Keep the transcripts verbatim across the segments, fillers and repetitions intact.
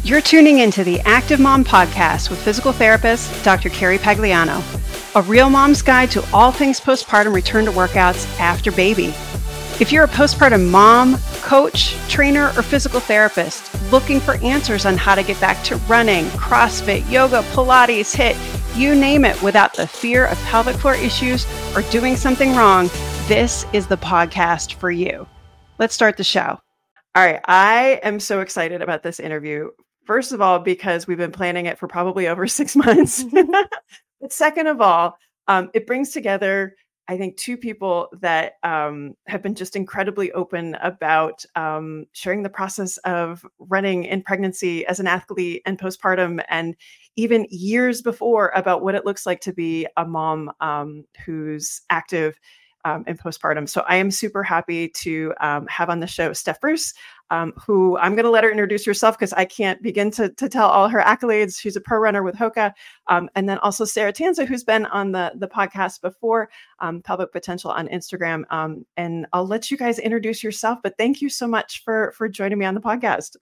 You're tuning into the Active Mom Podcast with physical therapist, Doctor Carrie Pagliano, a real mom's guide to all things postpartum return to workouts after baby. If you're a postpartum mom, coach, trainer, or physical therapist looking for answers on how to get back to running, CrossFit, yoga, Pilates, HIIT, you name it, without the fear of pelvic floor issues or doing something wrong, this is the podcast for you. Let's start the show. All right, I am so excited about this interview. First of all, because we've been planning it for probably over six months. But second of all, um, it brings together, I think, two people that um, have been just incredibly open about um, sharing the process of running in pregnancy as an athlete and postpartum, and even years before, about what it looks like to be a mom um, who's active Um, in postpartum. So I am super happy to um, have on the show Steph Bruce, um, who I'm going to let her introduce herself because I can't begin to, to tell all her accolades. She's a pro runner with Hoka. Um, and then also Sarah Tanza, who's been on the, the podcast before, um, Pelvic Potential on Instagram. Um, and I'll let you guys introduce yourself, but thank you so much for, for joining me on the podcast.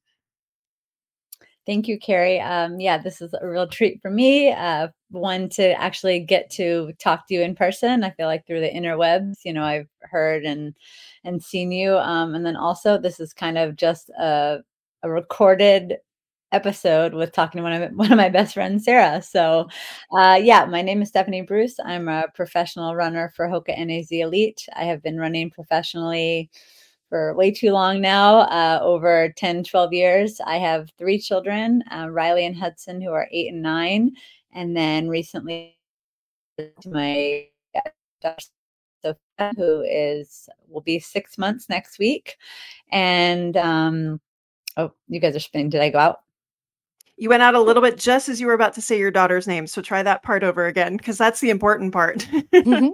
Thank you, Carrie. Um, yeah, this is a real treat for me. Uh, one, to actually get to talk to you in person. I feel like through the interwebs, you know, I've heard and and seen you. Um, and then also, this is kind of just a, a recorded episode with talking to one of one of my best friends, Sarah. So, uh, yeah, my name is Stephanie Bruce. I'm a professional runner for Hoka N A Z Elite. I have been running professionally for way too long now, uh, over ten, twelve years. I have three children, uh, Riley and Hudson, who are eight and nine. And then recently my daughter, Sophia, who is, will be six months next week. And, um, oh, you guys are spinning. Did I go out? You went out a little bit just as you were about to say your daughter's name. So try that part over again, because that's the important part. Mm-hmm.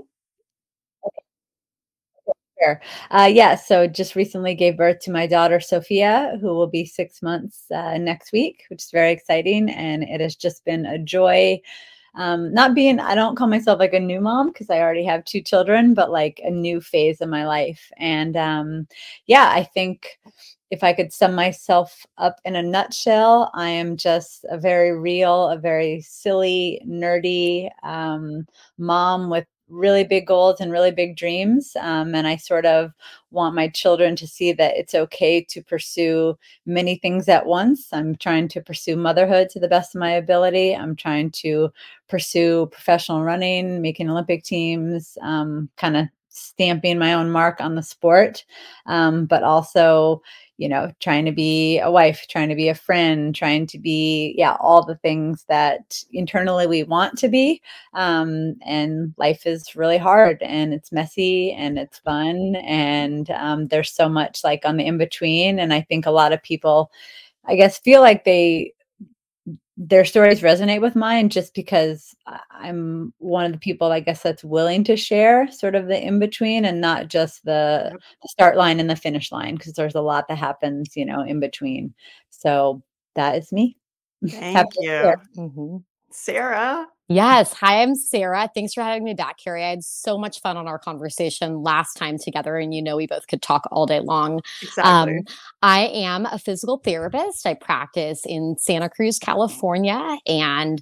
Uh, yeah, so just recently gave birth to my daughter, Sophia, who will be six months uh, next week, which is very exciting. And it has just been a joy. Um, not being, I don't call myself like a new mom because I already have two children, but like a new phase of my life. And um, yeah, I think if I could sum myself up in a nutshell, I am just a very real, a very silly, nerdy um, mom with really big goals and really big dreams. Um, and I sort of want my children to see that it's okay to pursue many things at once. I'm trying to pursue motherhood to the best of my ability. I'm trying to pursue professional running, making Olympic teams, um, kind of stamping my own mark on the sport, um, but also, you know, trying to be a wife, trying to be a friend, trying to be, yeah, all the things that internally we want to be. Um, and life is really hard and it's messy and it's fun. And um, there's so much like on the in-between. And I think a lot of people, I guess, feel like they, their stories resonate with mine just because I'm one of the people, I guess, that's willing to share sort of the in-between and not just the, the start line and the finish line, because there's a lot that happens, you know, in between. So that is me. Thank Happy you. Mm-hmm. Sarah. Yes. Hi, I'm Sarah. Thanks for having me back, Carrie. I had so much fun on our conversation last time together, and you know we both could talk all day long. Exactly. Um, I am a physical therapist. I practice in Santa Cruz, California, and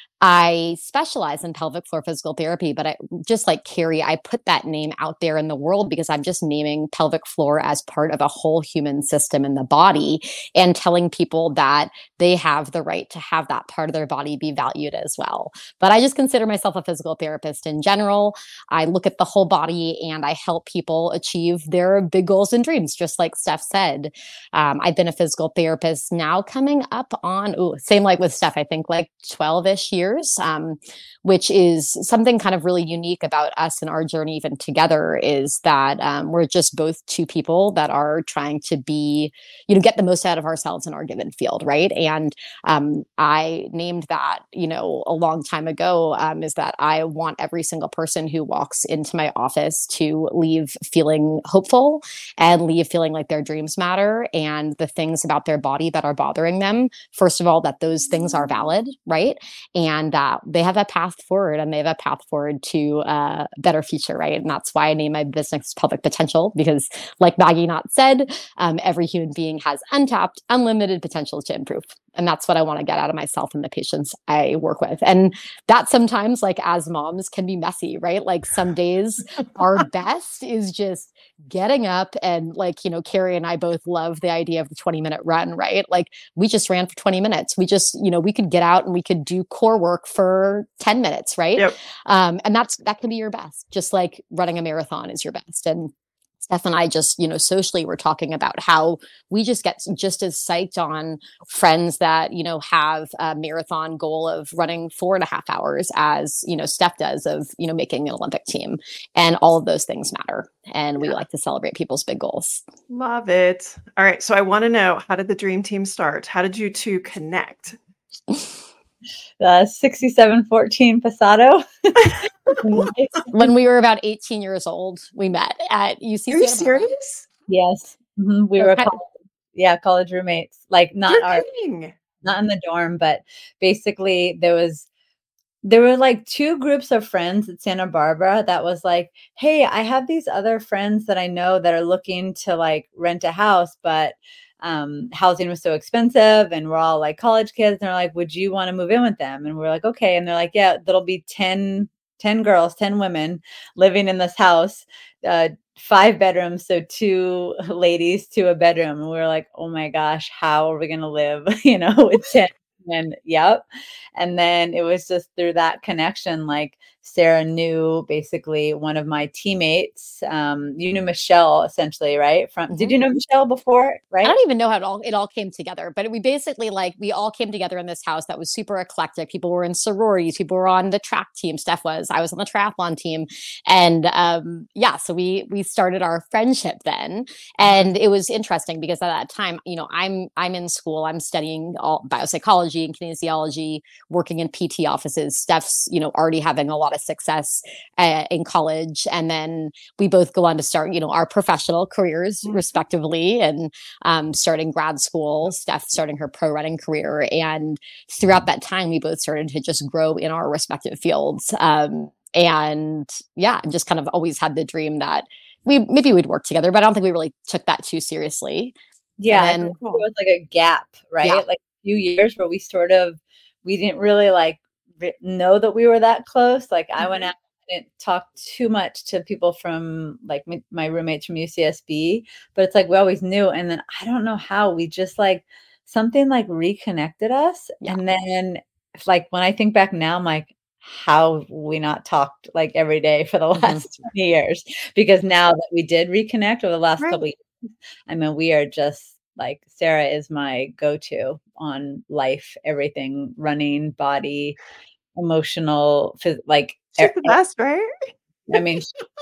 I specialize in pelvic floor physical therapy, but I just like Carrie, I put that name out there in the world because I'm just naming pelvic floor as part of a whole human system in the body and telling people that they have the right to have that part of their body be valued as well. But I just consider myself a physical therapist in general. I look at the whole body and I help people achieve their big goals and dreams, just like Steph said. Um, I've been a physical therapist now coming up on, ooh, same like with Steph, I think like twelve-ish years. Um, which is something kind of really unique about us and our journey even together is that um, we're just both two people that are trying to be, you know, get the most out of ourselves in our given field, right? And um, I named that, you know, a long time ago, um, is that I want every single person who walks into my office to leave feeling hopeful and leave feeling like their dreams matter and the things about their body that are bothering them, first of all, that those things are valid, right? And and that they have a path forward and they have a path forward to a better future, right? And that's why I name my business Pelvic Potential, because like Maggie Knott said, um, every human being has untapped, unlimited potential to improve. And that's what I want to get out of myself and the patients I work with. And that sometimes, like as moms, can be messy, right? Like some days our best is just getting up and like, you know, Carrie and I both love the idea of the twenty minute run, right? Like we just ran for twenty minutes. We just, you know, we could get out and we could do core work for ten minutes, right? Yep. Um, and that's, that can be your best, just like running a marathon is your best. And Steph and I just, you know, socially we're talking about how we just get just as psyched on friends that, you know, have a marathon goal of running four and a half hours as, you know, Steph does of, you know, making an Olympic team. And all of those things matter. And we yeah. like to celebrate people's big goals. Love it. All right. So I want to know, how did the dream team start? How did you two connect? The sixty-seven fourteen Passato. When we were about eighteen years old, we met at U C. Are you serious? Yes. Mm-hmm. We okay. were, college, yeah, college roommates. Like not You're our, kidding. not in the dorm, but basically there was, there were like two groups of friends at Santa Barbara that was like, hey, I have these other friends that I know that are looking to like rent a house, but um, housing was so expensive and we're all like college kids. And they're like, would you want to move in with them? And we're like, okay. And they're like, yeah, there'll be ten, ten girls, ten women living in this house, uh, five bedrooms. So two ladies to a bedroom. And we were like, oh my gosh, how are we going to live, you know, with ten? And yep. And then it was just through that connection, like Sarah knew basically one of my teammates. Um, you knew Michelle essentially, right? From, mm-hmm. Did you know Michelle before? Right. I don't even know how it all, it all came together, but we basically like, we all came together in this house that was super eclectic. People were in sororities, people were on the track team. Steph was, I was on the triathlon team. And um, yeah, so we, we started our friendship then. And it was interesting because at that time, you know, I'm, I'm in school, I'm studying all biopsychology and kinesiology, working in P T offices. Steph's, you know, already having a lot of success uh, in college. And then we both go on to start, you know, our professional careers mm-hmm. respectively, and um, starting grad school, Steph starting her pro running career. And throughout that time, we both started to just grow in our respective fields. Um, and yeah, just kind of always had the dream that we, maybe we'd work together, but I don't think we really took that too seriously. Yeah. And then, it was like a gap, right? Yeah. Like a few years where we sort of, we didn't really like know that we were that close. Like mm-hmm. I went out, I didn't talk too much to people from like my, my roommates from U C S B, but it's like we always knew. And then I don't know how we just like something like reconnected us. Yeah. And then like when I think back now, I'm like, how have we not talked like every day for the last mm-hmm. twenty years? Because now that we did reconnect over the last right. couple of years, I mean, we are just like, Sarah is my go-to on life, everything, running, body, emotional, phys- like she's the best, right? I mean,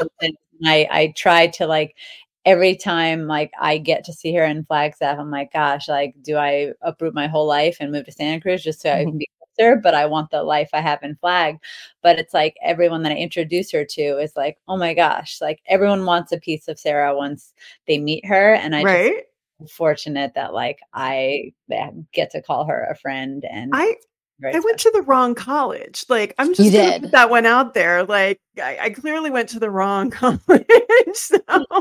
I, I try to like, every time like I get to see her in Flagstaff, I'm like, gosh, like, do I uproot my whole life and move to Santa Cruz just so mm-hmm. I can be closer? But I want the life I have in Flag. But it's like everyone that I introduce her to is like, oh my gosh, like everyone wants a piece of Sarah once they meet her. And I right. just fortunate that like I get to call her a friend. And I I went to the wrong college. Like I'm just you gonna did. put that one out there. Like I, I clearly went to the wrong college. So.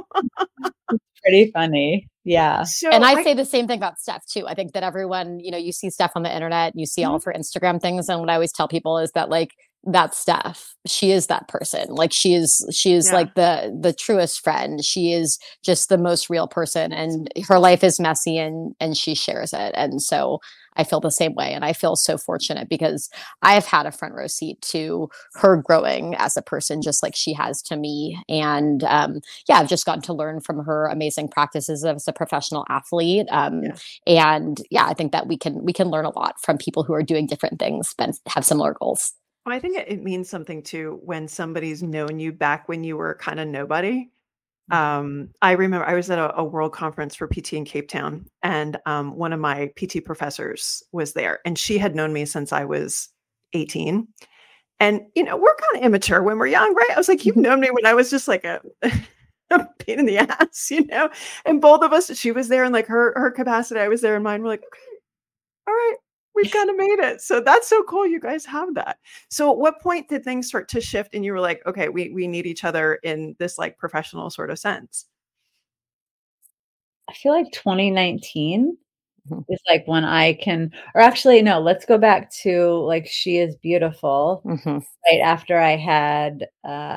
It's pretty funny. Yeah. So and I, I say the same thing about Steph too. I think that everyone, you know, you see Steph on the internet, you see mm-hmm. all of her Instagram things. And what I always tell people is that like that's Steph. She is that person. Like she is, she is yeah. like the, the truest friend. She is just the most real person, and her life is messy and, and she shares it. And so I feel the same way. And I feel so fortunate because I have had a front row seat to her growing as a person, just like she has to me. And um, yeah, I've just gotten to learn from her amazing practices as a professional athlete. Um, yeah. And yeah, I think that we can, we can learn a lot from people who are doing different things but have similar goals. Well, I think it, it means something too when somebody's known you back when you were kind of nobody. Um, I remember I was at a, a world conference for P T in Cape Town, and um, one of my P T professors was there, and she had known me since I was eighteen. And, you know, we're kind of immature when we're young, right? I was like, you've known me when I was just like a, a pain in the ass, you know? And both of us, she was there in like her, her capacity. I was there in mine. We're like, okay, all right. We've kind of made it. So that's so cool. You guys have that. So at what point did things start to shift and you were like, okay, we, we need each other in this like professional sort of sense? I feel like twenty nineteen. Mhm. is like when I can, or actually, no, let's go back to like She Is Beautiful Mhm. right after I had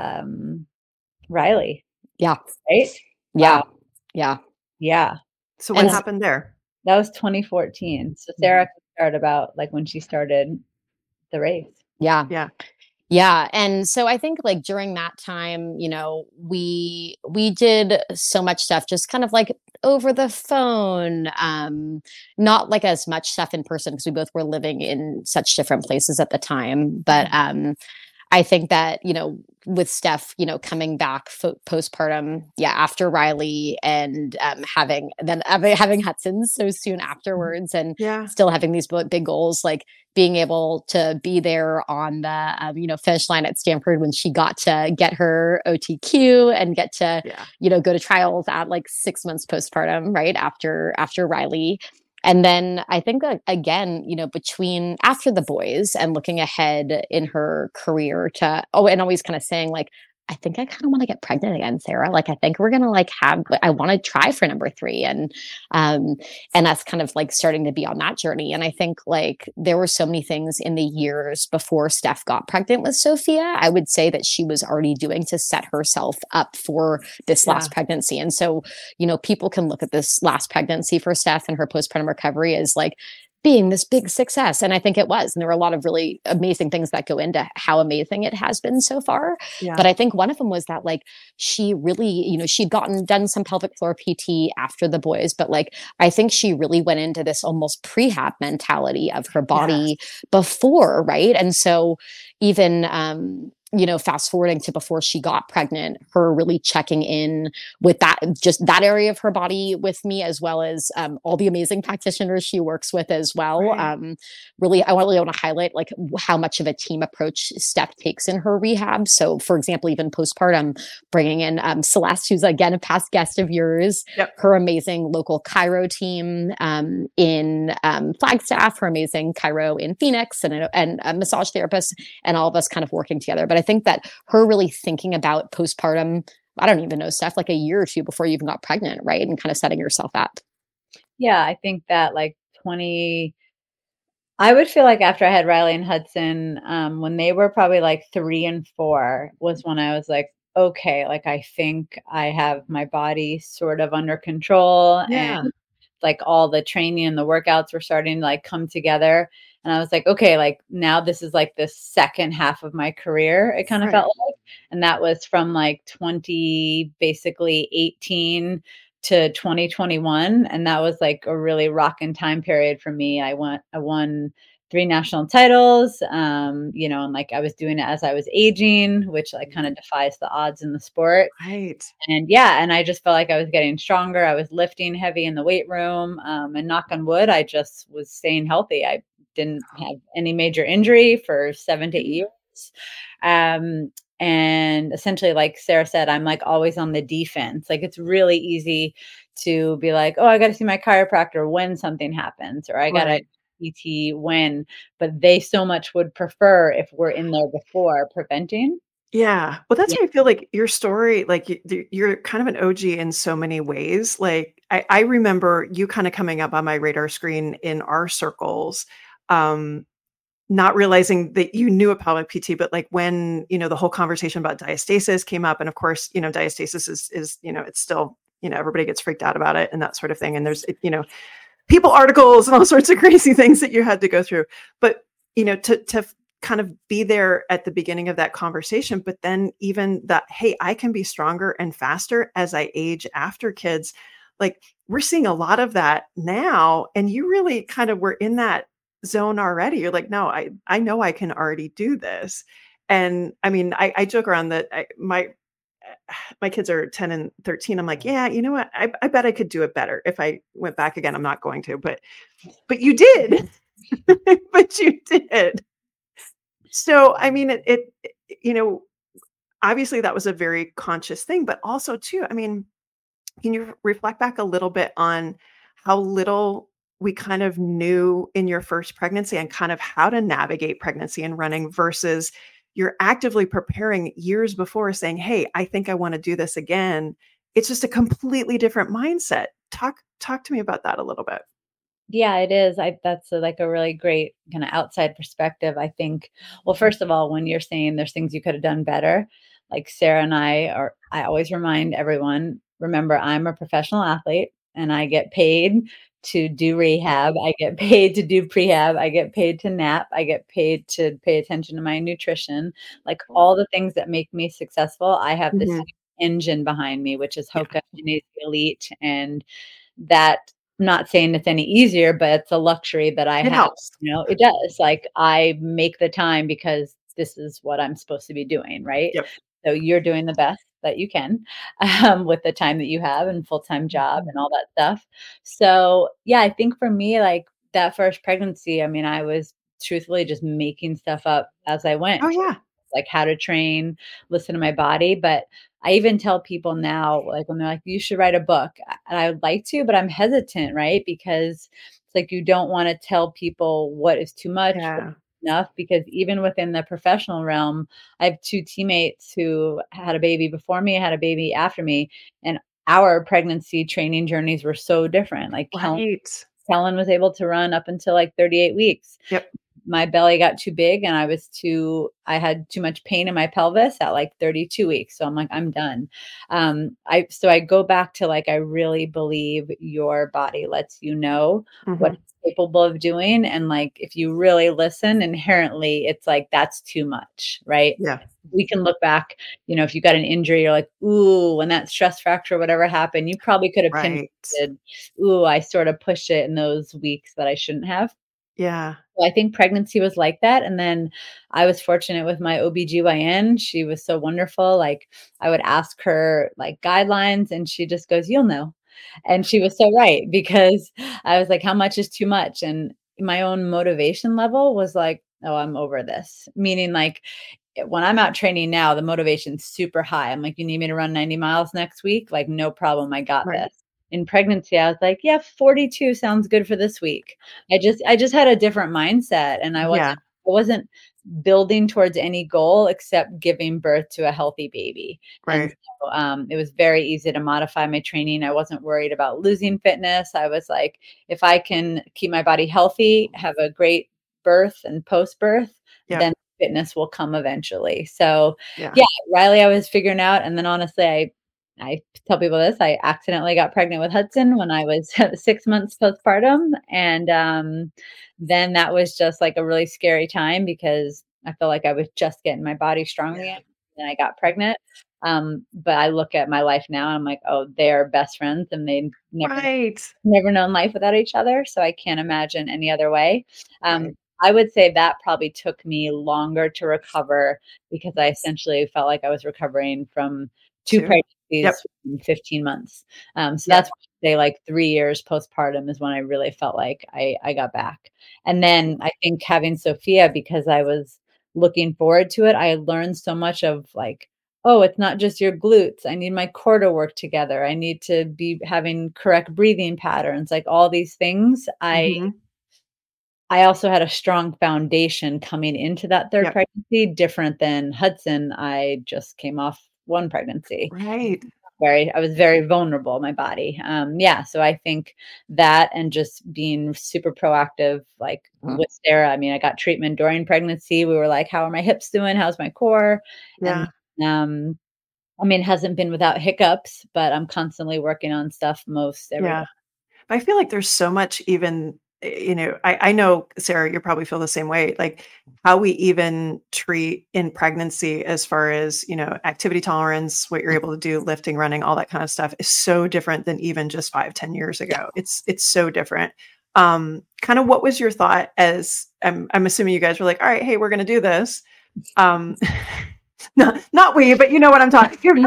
um, Riley, Yeah. right? Yeah. Wow. Yeah. Yeah. So what And happened there? That was twenty fourteen. So Sarah Mhm. can start about like when she started the race. yeah. Yeah. Yeah. And so I think like during that time, you know, we we did so much stuff just kind of like over the phone, um, not like as much stuff in person because we both were living in such different places at the time. But um I think that, you know, with Steph, you know, coming back fo- postpartum, yeah, after Riley and um, having then having, having Hudson so soon afterwards, and Yeah. still having these bo- big goals, like being able to be there on the, um, you know, finish line at Stanford when she got to get her O T Q and get to, Yeah. you know, go to trials at like six months postpartum, right after after Riley. And then I think that again, you know, between after the boys and looking ahead in her career to, oh, and always kind of saying like, I think I kind of want to get pregnant again, Sarah. Like, I think we're gonna like have, I want to try for number three, and um, and that's kind of like starting to be on that journey. And I think like there were so many things in the years before Steph got pregnant with Sophia, I would say that she was already doing to set herself up for this Yeah. last pregnancy. And so, you know, people can look at this last pregnancy for Steph and her postpartum recovery as like being this big success. And I think it was. And there were a lot of really amazing things that go into how amazing it has been so far. Yeah. But I think one of them was that like she really, you know, she'd gotten done some pelvic floor P T after the boys, but like I think she really went into this almost prehab mentality of her body Yes. before, right? And so even um you know, fast forwarding to before she got pregnant, her really checking in with that, just that area of her body with me, as well as um, all the amazing practitioners she works with as well. Right. Um, really, I really want to highlight like how much of a team approach Steph takes in her rehab. So, for example, even postpartum, bringing in um, Celeste, who's again a past guest of yours, Yep. her amazing local chiro team um, in um, Flagstaff, her amazing chiro in Phoenix, and, and a massage therapist, and all of us kind of working together. But I think that her really thinking about postpartum, I don't even know, Steph, like a year or two before you even got pregnant, right? And kind of setting yourself up. Yeah, I think that like twenty, I would feel like after I had Riley and Hudson, um, when they were probably like three and four was when I was like, okay, like I think I have my body sort of under control, Yeah. and like all the training and the workouts were starting to like come together. And I was like, okay, like now this is like the second half of my career, it kind of Right. felt like. And that was from like twenty, basically eighteen to twenty twenty-one. And that was like a really rocking time period for me. I went, I won three national titles, um, you know, and like I was doing it as I was aging, which like kind of defies the odds in the sport. Right. And yeah, and I just felt like I was getting stronger. I was lifting heavy in the weight room. Um, and knock on wood, I just was staying healthy. I didn't have any major injury for seven to eight years. Um, and essentially, like Sarah said, I'm like always on the defense. Like it's really easy to be like, oh, I got to see my chiropractor when something happens, or I got to Right. P T when, but they so much would prefer if we're in there before preventing. Yeah. Well, that's Yeah. why I feel like your story, like you, you're kind of an O G in so many ways. Like I, I remember you kind of coming up on my radar screen in our circles, um, not realizing that you knew about pelvic P T, but like when, you know, the whole conversation about diastasis came up, and of course, you know, diastasis is, is, you know, it's still, you know, everybody gets freaked out about it and that sort of thing. And there's, you know, people articles and all sorts of crazy things that you had to go through. But, you know, to, to kind of be there at the beginning of that conversation, but then even that, hey, I can be stronger and faster as I age after kids. Like we're seeing a lot of that now. And you really kind of were in that zone already. You're like, no, I, I know I can already do this. And I mean, I, I joke around that I, my, my kids are ten and thirteen. I'm like, yeah, you know what? I, I bet I could do it better if I went back again. I'm not going to, but, but you did, but you did. So, I mean, it, it, you know, obviously that was a very conscious thing, but also too, I mean, can you reflect back a little bit on how little we kind of knew in your first pregnancy and kind of how to navigate pregnancy and running versus you're actively preparing years before saying, hey, I think I want to do this again. It's just a completely different mindset. Talk, talk to me about that a little bit. Yeah, it is. I that's a, like a really great kind of outside perspective. I think, well, first of all, when you're saying there's things you could have done better, like Sarah and I are, I always remind everyone, remember, I'm a professional athlete and I get paid to do rehab. I get paid to do prehab. I get paid to nap. I get paid to pay attention to my nutrition. Like all the things that make me successful, I have this Mhm. engine behind me, which is Yeah. Hoka Kinesi Elite. And that, I'm not saying it's any easier, but it's a luxury that I It have. helps. You know, it does. Like I make the time because this is what I'm supposed to be doing, right? Yep. So you're doing the best that you can um, with the time that you have and full-time job and all that stuff. So yeah, I think for me, like that first pregnancy, I mean, I was truthfully just making stuff up as I Oh, went, yeah. like how to train, listen to my body. But I even tell people now, like when they're like, you should write a book. And I would like to, but I'm hesitant, right? Because it's like you don't want to tell people what is too much, what Yeah. is enough, because even within the professional realm, I have two teammates who had a baby before me, had a baby after me, and our pregnancy training journeys were so different. Like Kellen, Right. Kellen was able to run up until like thirty-eight weeks. Yep. My belly got too big and I was too, I had too much pain in my pelvis at like thirty-two weeks. So I'm like, I'm done. Um, I, so I go back to like, I really believe your body lets you know what Mhm. it's capable of doing. And like, if you really listen inherently, it's like, that's too much, right? Yeah. We can look back, you know, if you got an injury, you're like, ooh, when that stress fracture, whatever happened, you probably could have Right. pinpointed, ooh, I sort of pushed it in those weeks that I shouldn't have. Yeah. So I think pregnancy was like that. And then I was fortunate with my O B G Y N. She was so wonderful. Like I would ask her like guidelines and she just goes, you'll know. And she was so right because I was like, how much is too much? And my own motivation level was like, oh, I'm over this. Meaning like when I'm out training now, the motivation's super high. I'm like, you need me to run ninety miles next week? Like, no problem. I got Right. this. In pregnancy, I was like, yeah, forty-two sounds good for this week. I just I just had a different mindset and I wasn't Yeah. I wasn't building towards any goal except giving birth to a healthy baby. And Right. so um, it was very easy to modify my training. I wasn't worried about losing fitness. I was like, if I can keep my body healthy, have a great birth and post birth, Yep. then fitness will come eventually. So Yeah. yeah, Riley, I was figuring out. And then honestly, I I tell people this, I accidentally got pregnant with Hudson when I was six months postpartum. And um, then that was just like a really scary time because I felt like I was just getting my body strong Yeah. again. And I got pregnant. Um, but I look at my life now and I'm like, oh, they're best friends and they never Right. never known life without each other. So I can't imagine any other way. Um, Right. I would say that probably took me longer to recover because I essentially felt like I was recovering from two Two. Yep. pregnancies in fifteen months. Um, so Yep. that's why I say like three years postpartum is when I really felt like I, I got back. And then I think having Sophia, because I was looking forward to it, I learned so much of like, oh, it's not just your glutes. I need my core to work together. I need to be having correct breathing patterns, like all these things. I Mhm. I also had a strong foundation coming into that third Yep. pregnancy, different than Hudson. I just came off one pregnancy. Right. Very, I was very vulnerable, my body. Um, yeah. So I think that and just being super proactive, like Mm. with Sarah, I mean, I got treatment during pregnancy. We were like, how are my hips doing? How's my core? And Yeah. um, I mean, it hasn't been without hiccups, but I'm constantly working on stuff most every day. Yeah. I feel like there's so much even, eh, you know, I, I know, Sarah, you probably feel the same way, like how we even treat in pregnancy as far as, you know, activity tolerance, what you're able to do, lifting, running, all that kind of stuff is so different than even just five, ten years ago. It's, it's so different. Um, kind of what was your thought as I'm, I'm assuming you guys were like, all right, hey, we're going to do this. Um, not, not we, but you know what I'm talking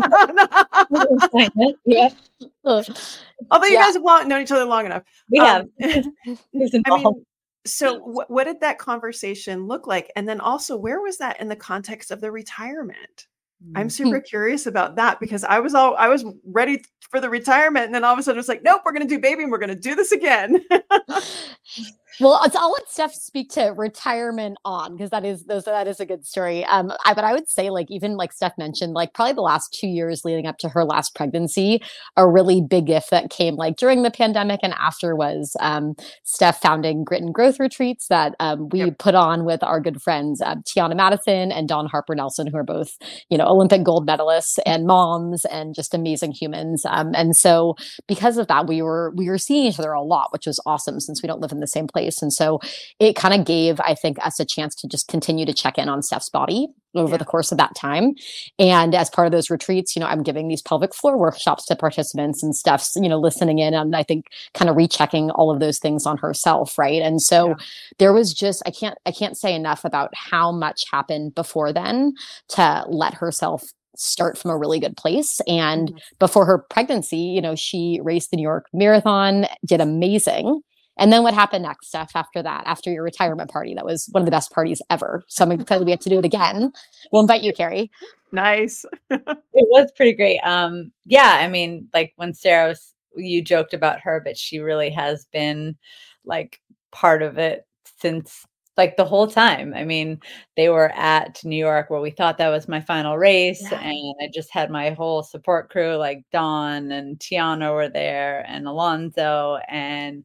about. Yeah. Although you Yeah. guys have long, known each other long enough. We have. Um, Who's I involved? mean, so wh- what did that conversation look like? And then also, where was that in the context of the retirement? I'm Mm. super curious about that because I was all I was ready for the retirement, and then all of a sudden it's like, nope, we're going to do baby, and we're going to do this again. Well, it's, I'll let Steph speak to retirement on because that is those that is a good story. Um, I, but I would say like even like Steph mentioned, like probably the last two years leading up to her last pregnancy, a really big gift that came like during the pandemic and after was um, Steph founding Grit and Growth retreats that um, we yep. put on with our good friends uh, Tiana Madison and Dawn Harper Nelson, who are both you know Olympic gold medalists and moms and just amazing humans. Um, and so because of that, we were we were seeing each other a lot, which was awesome since we don't live in the same place. And so it kind of gave, I think, us a chance to just continue to check in on Steph's body over yeah. the course of that time. And as part of those retreats, you know, I'm giving these pelvic floor workshops to participants and Steph's, you know, listening in and I think kind of rechecking all of those things on herself. Right. And so yeah. there was just, I can't, I can't say enough about how much happened before then to let herself start from a really good place. And mm-hmm. before her pregnancy, you know, she raced the New York Marathon, did amazing. And then what happened next, Steph, after that, after your retirement party? That was one of the best parties ever. So I'm excited we have to do it again. We'll invite you, Carrie. Nice. It was pretty great. Um, yeah, I mean, like when Sarah was, you joked about her, but she really has been like part of it since like the whole time. I mean, they were at New York where we thought that was my final race. Yeah. And I just had my whole support crew, like Dawn and Tiana were there and Alonzo and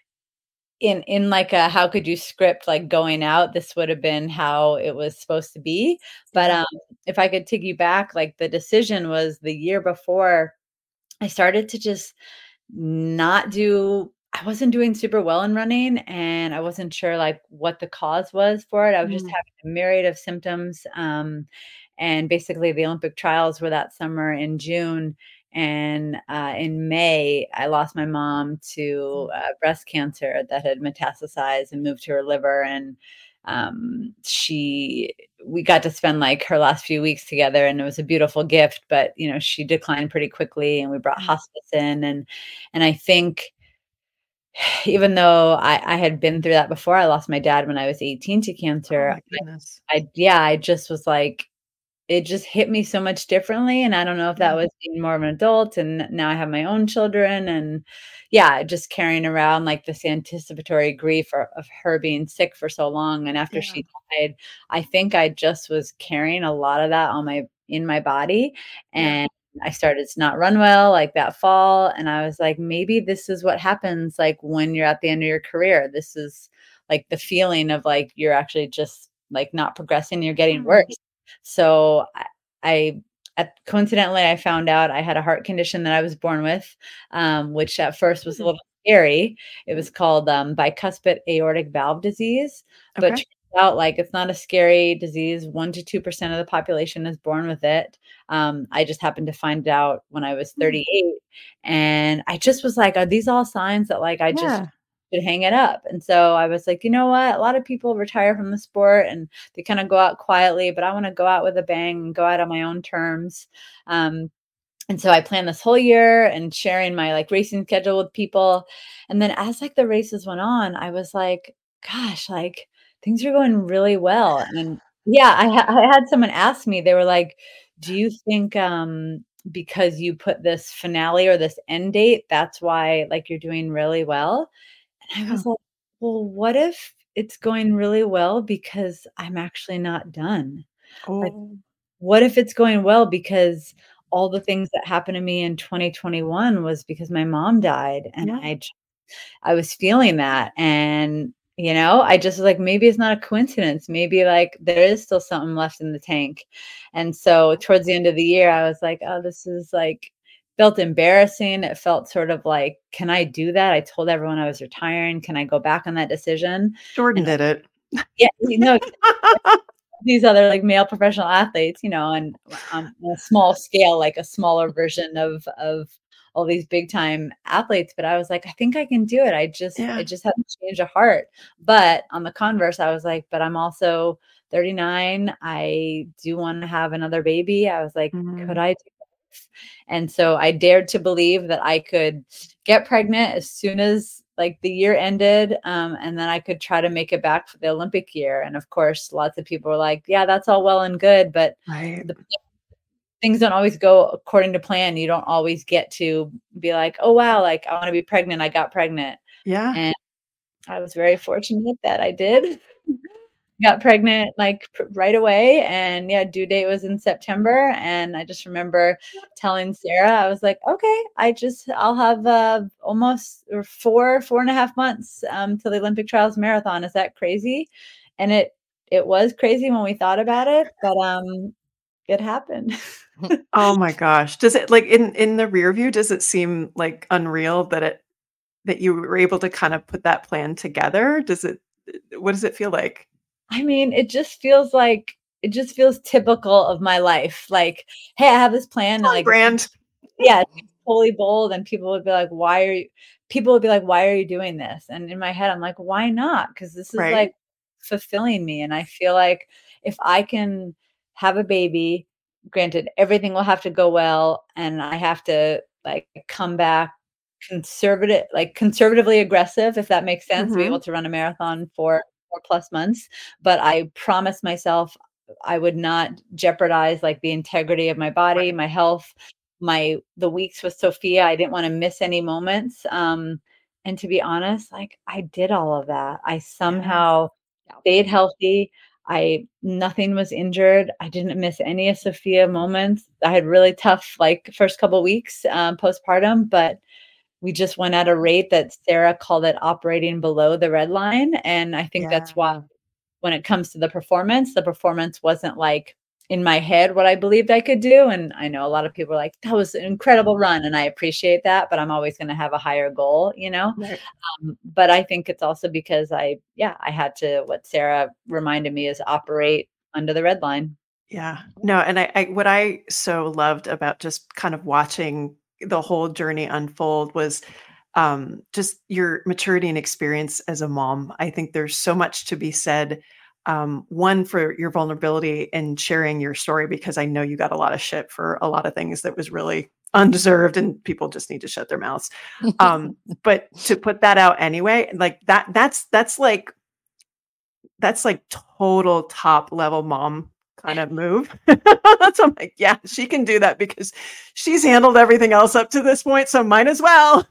in, in like a, how could you script like going out, this would have been how it was supposed to be. But um, if I could take you back, like the decision was the year before I started to just not do, I wasn't doing super well in running and I wasn't sure like what the cause was for it. I was mm. just having a myriad of symptoms. Um, and basically the Olympic trials were that summer in June. And uh, in May, I lost my mom to uh, breast cancer that had metastasized and moved to her liver. And um, she, we got to spend like her last few weeks together and it was a beautiful gift, but you know, she declined pretty quickly and we brought mm-hmm. hospice in. And, and I think even though I, I had been through that before, I lost my dad when I was eighteen to cancer. Oh my goodness. I, I, yeah, I just was like, it just hit me so much differently. And I don't know if that was being more of an adult and now I have my own children and yeah, just carrying around like this anticipatory grief or, of her being sick for so long. And after yeah. she died, I think I just was carrying a lot of that on my, in my body. And yeah. I started to not run well like that fall. And I was like, maybe this is what happens like when you're at the end of your career. This is like the feeling of like, you're actually just like not progressing, you're getting mm-hmm. worse. So I, I at, coincidentally, I found out I had a heart condition that I was born with, um, which at first was a little scary. It was called um, bicuspid aortic valve disease, okay. but turns out like it's not a scary disease. One to two percent of the population is born with it. Um, I just happened to find out when I was thirty-eight, and I just was like, "Are these all signs that like I yeah. just?" Should hang it up. And so I was like, you know what? A lot of people retire from the sport and they kind of go out quietly, but I want to go out with a bang and go out on my own terms. Um, and so I planned this whole year and sharing my like racing schedule with people. And then as like the races went on, I was like, gosh, like things are going really well. And yeah, I, ha- I had someone ask me, they were like, do you think, um, because you put this finale or this end date, that's why like you're doing really well? And I was like, well, what if it's going really well because I'm actually not done? Oh. Like, what if it's going well because all the things that happened to me in twenty twenty-one was because my mom died and yeah. I, I was feeling that. And, you know, I just was like, maybe it's not a coincidence. Maybe like there is still something left in the tank. And so towards the end of the year, I was like, oh, this is like, felt embarrassing. It felt sort of like, can I do that? I told everyone I was retiring. Can I go back on that decision? Jordan and, did it. Yeah, you know, these other like male professional athletes, you know, and um, on a small scale, like a smaller version of of all these big time athletes. But I was like, I think I can do it. I just, yeah. I just had to change of heart. But on the converse, I was like, but I'm also thirty-nine. I do want to have another baby. I was like, mm-hmm. could I do And so I dared to believe that I could get pregnant as soon as like the year ended. Um, and then I could try to make it back for the Olympic year. And of course, lots of people were like, yeah, that's all well and good, but right. the, things don't always go according to plan. You don't always get to be like, oh, wow, like I want to be pregnant. I got pregnant. Yeah. And I was very fortunate that I did. Got pregnant like pr- right away, and yeah, due date was in September. And I just remember telling Sarah, I was like, okay, I just I'll have uh, almost or four four and a half months um, till the Olympic trials marathon. Is that crazy? And it it was crazy when we thought about it, but um, it happened. Oh my gosh. Does it like in in the rear view, does it seem like unreal that it that you were able to kind of put that plan together? Does it what does it feel like? I mean, it just feels like it just feels typical of my life. Like, hey, I have this plan, and On like, it's brand. yeah, it's totally bold, and people would be like, "Why are you?" People would be like, "Why are you doing this?" And in my head, I'm like, "Why not?" Because this is Right? like fulfilling me, and I feel like if I can have a baby, granted, everything will have to go well, and I have to like come back conservative, like conservatively aggressive, if that makes sense, to be able Mhm. to run a marathon for four plus months. But I promised myself I would not jeopardize like the integrity of my body, Right. my health, my the weeks with Sophia. I didn't want to miss any moments. Um, and to be honest, like I did all of that. I Yeah. somehow Yeah. stayed healthy. I nothing was injured. I didn't miss any of Sophia moments. I had really tough like first couple weeks um, postpartum, but we just went at a rate that Sarah called it operating below the red line. And I think that's why Yeah. when it comes to the performance, the performance wasn't like in my head what I believed I could do. And I know a lot of people are like, that was an incredible run. And I appreciate that, but I'm always going to have a higher goal, you know? Right. Um, but I think it's also because I, yeah, I had to, what Sarah reminded me is operate under the red line. Yeah. No, and I, I what I so loved about just kind of watching the whole journey unfold was um, just your maturity and experience as a mom. I think there's so much to be said. Um, one for your vulnerability and sharing your story because I know you got a lot of shit for a lot of things that was really undeserved and people just need to shut their mouths. Um, but to put that out anyway, like that that's that's like that's like total top level mom kind of move. So I'm like, yeah, she can do that because she's handled everything else up to this point, so might as well.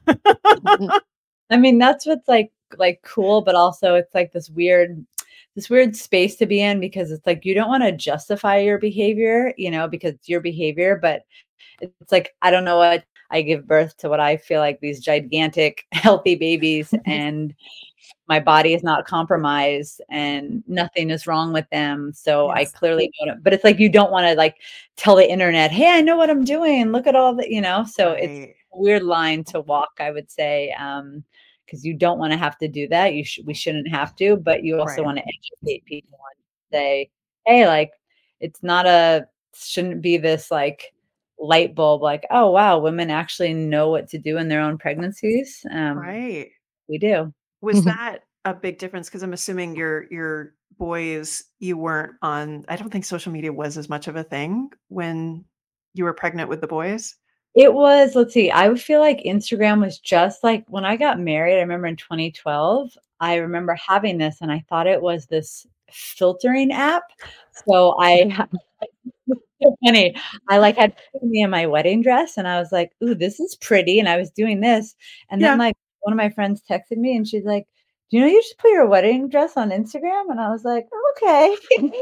I mean, that's what's like like cool, but also it's like this weird this weird space to be in because it's like you don't want to justify your behavior, you know, because it's your behavior, but it's like I don't know what I give birth to what I feel like these gigantic healthy babies and my body is not compromised and nothing is wrong with them. So I Yes. clearly don't, but it's like you don't want to like tell the internet, hey, I know what I'm doing. Look at all the, you know, so it's Right. a weird line to walk, I would say. Um, because you don't want to have to do that. You should we shouldn't have to, but you also Right. want to educate people and say, hey, like it's not a shouldn't be this like light bulb, like, oh wow, women actually know what to do in their own pregnancies. Um, Right. we do. Was that a big difference? Because I'm assuming your your boys, you weren't on I don't think social media was as much of a thing when you were pregnant with the boys? It was let's see, I would feel like Instagram was just like when I got married, I remember in twenty twelve, I remember having this and I thought it was this filtering app. So I ha it's so funny. I, like, had me in my wedding dress and I was like, "Ooh, this is pretty," and I was doing this, and then, Yeah. like, one of my friends texted me and she's like, "Do you know you just put your wedding dress on Instagram?" And I was like, "Okay."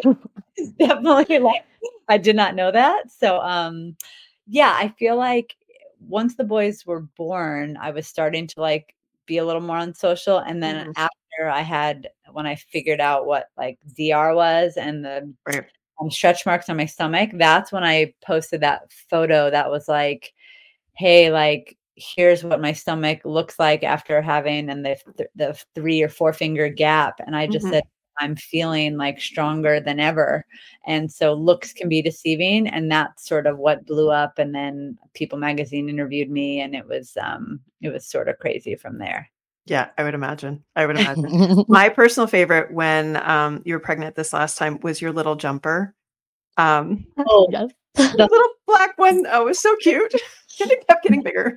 It's definitely like I did not know that. So, um, yeah, I feel like once the boys were born, I was starting to like be a little more on social. And then Mhm. after I had, when I figured out what like D R was and the Right. um, stretch marks on my stomach, that's when I posted that photo that was like, hey, like, here's what my stomach looks like after having and the th- the three or four finger gap. And I just Mhm. said, I'm feeling like stronger than ever. And so looks can be deceiving. And that's sort of what blew up. And then People Magazine interviewed me and it was um it was sort of crazy from there. Yeah, I would imagine. I would imagine. My personal favorite when, um, you were pregnant this last time was your little jumper. Um, Oh, Yes. the, little black one. Oh, it was so cute. And it kept getting bigger.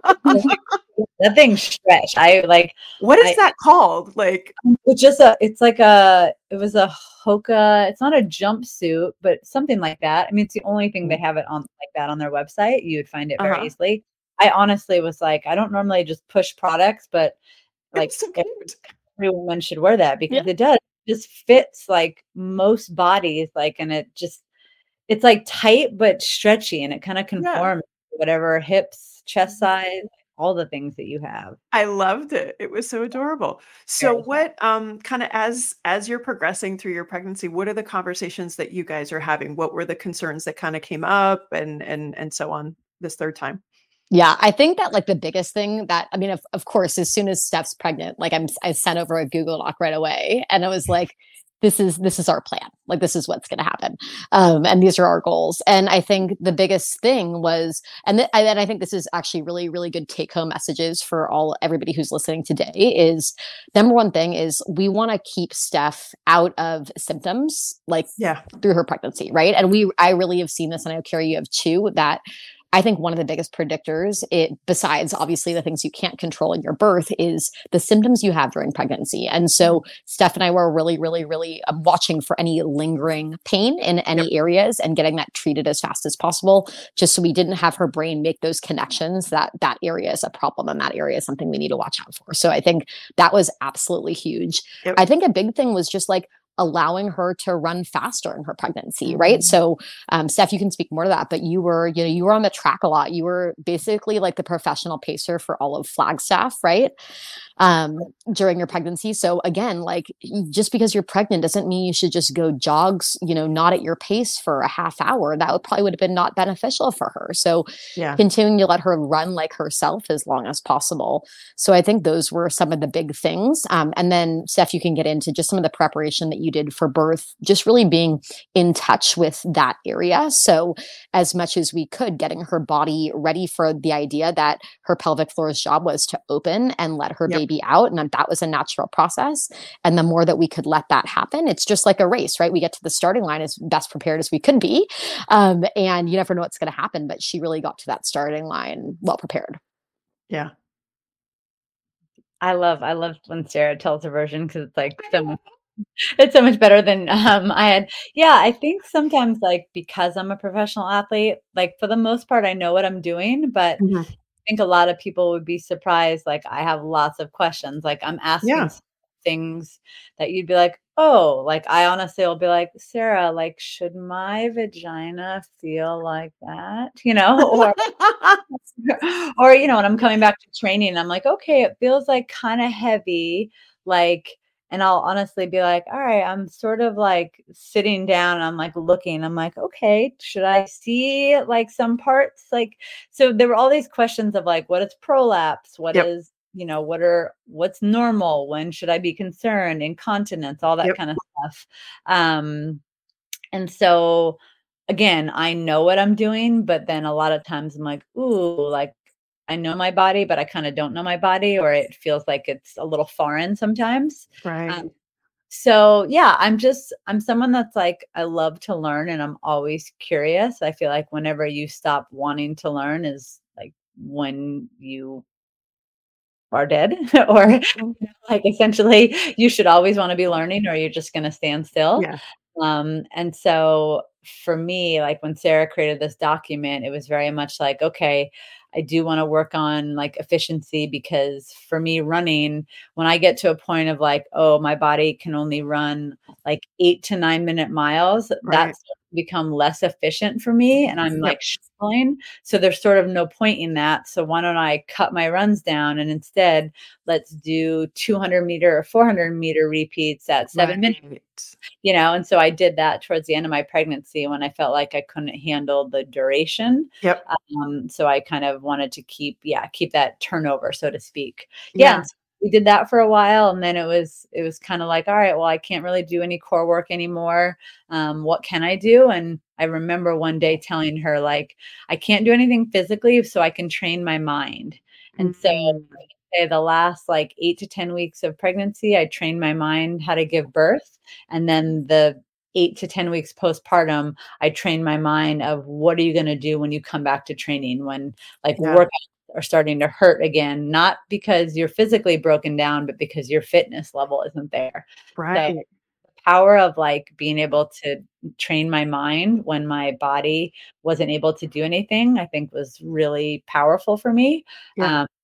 that thing stretched. I like What is I that called? Like it's just a it's like a it was a Hoka, it's not a jumpsuit, but something like that. I mean, it's the only thing they have it on like that on their website. You would find it very uh-huh. easily. I honestly was like, I don't normally just push products, but It like was so it cute. every woman should wear that Yeah. because it does. It just fits like most bodies, like, and it just, it's like tight but stretchy, and it kind of Yeah. conforms to whatever hips, chest size, all the things that you have. I loved it. It was so adorable. So Very what, um, kind of as as you're progressing through your pregnancy, what are the conversations that you guys are having? What were the concerns that kind of came up and and and so on this third time? Yeah, I think that like the biggest thing that I mean, of, of course, as soon as Steph's pregnant, like I'm I sent over a Google Doc right away, and it was like, this is this is our plan. Like this is what's going to happen, um, and these are our goals. And I think the biggest thing was, and th- and I think this is actually really really good take home messages for all everybody who's listening today. Is number one thing is we want to keep Steph out of symptoms like Yeah. through her pregnancy, right? And we I really have seen this, and I know Carrie, you have too. That I think one of the biggest predictors, it besides obviously the things you can't control in your birth, is the symptoms you have during pregnancy. And so Steph and I were really, really, really um, watching for any lingering pain in any yep. areas and getting that treated as fast as possible, just so we didn't have her brain make those connections that that area is a problem and that area is something we need to watch out for. So I think that was absolutely huge. Yep. I think a big thing was just like allowing her to run faster in her pregnancy, mm-hmm. right? So, um, Steph, you can speak more to that, but you were, you know, you were on the track a lot. You were basically like the professional pacer for all of Flagstaff, right? Um, during your pregnancy. So again, like just because you're pregnant doesn't mean you should just go jogs, you know, not at your pace for a half hour. That would probably would have been not beneficial for her. So yeah. continuing to let her run like herself as long as possible. So I think those were some of the big things. Um, and then Steph, you can get into just some of the preparation that you did for birth, just really being in touch with that area. So as much as we could, getting her body ready for the idea that her pelvic floor's job was to open and let her yep. baby out, and that was a natural process. And the more that we could let that happen, it's just like a race, right? We get to the starting line as best prepared as we could be. Um, and you never know what's going to happen, but she really got to that starting line well prepared. Yeah. I love, I love when Sarah tells her version because it's like so much, it's so much better than um, I had. Yeah, I think sometimes like because I'm a professional athlete, like for the most part, I know what I'm doing, but mm-hmm. I think a lot of people would be surprised. Like I have lots of questions. Like I'm asking yeah. things that you'd be like, oh, like I honestly will be like, Sarah, like, should my vagina feel like that? You know, or, or, you know, when I'm coming back to training, I'm like, okay, it feels like kind of heavy. Like, and I'll honestly be like, all right, I'm sort of like sitting down. I'm like looking, I'm like, okay, should I see like some parts? Like, so there were all these questions of like, what is prolapse? What yep. is, you know, what are, what's normal? When should I be concerned? Incontinence, all that yep. kind of stuff. Um, and so again, I know what I'm doing, but then a lot of times I'm like, ooh, like, I know my body, but I kind of don't know my body, or it feels like it's a little foreign sometimes. Right. Um, so yeah, I'm just, I'm someone that's like, I love to learn and I'm always curious. I feel like whenever you stop wanting to learn is like when you are dead or like essentially you should always want to be learning or you're just going to stand still. Yeah. Um, and so for me, like when Sarah created this document, it was very much like, okay, I do want to work on like efficiency because for me running, when I get to a point of like, oh, my body can only run like eight to nine minute miles, right. that's become less efficient for me. And I'm yep. like struggling. So there's sort of no point in that. So why don't I cut my runs down and instead let's do two hundred meter or four hundred meter repeats at seven right. minutes, you know? And so I did that towards the end of my pregnancy when I felt like I couldn't handle the duration. Yep. Um, so I kind of wanted to keep, yeah, keep that turnover, so to speak. Yeah. yeah. So we did that for a while. And then it was, it was kind of like, all right, well, I can't really do any core work anymore. Um, what can I do? And I remember one day telling her like, I can't do anything physically, so I can train my mind. And mm-hmm. so the last like eight to ten weeks of pregnancy, I trained my mind how to give birth. And then the eight to ten weeks postpartum, I trained my mind of what are you going to do when you come back to training, when like yeah. workouts are starting to hurt again, not because you're physically broken down, but because your fitness level isn't there. Right. So the power of like being able to train my mind when my body wasn't able to do anything, I think was really powerful for me. Yeah. Um,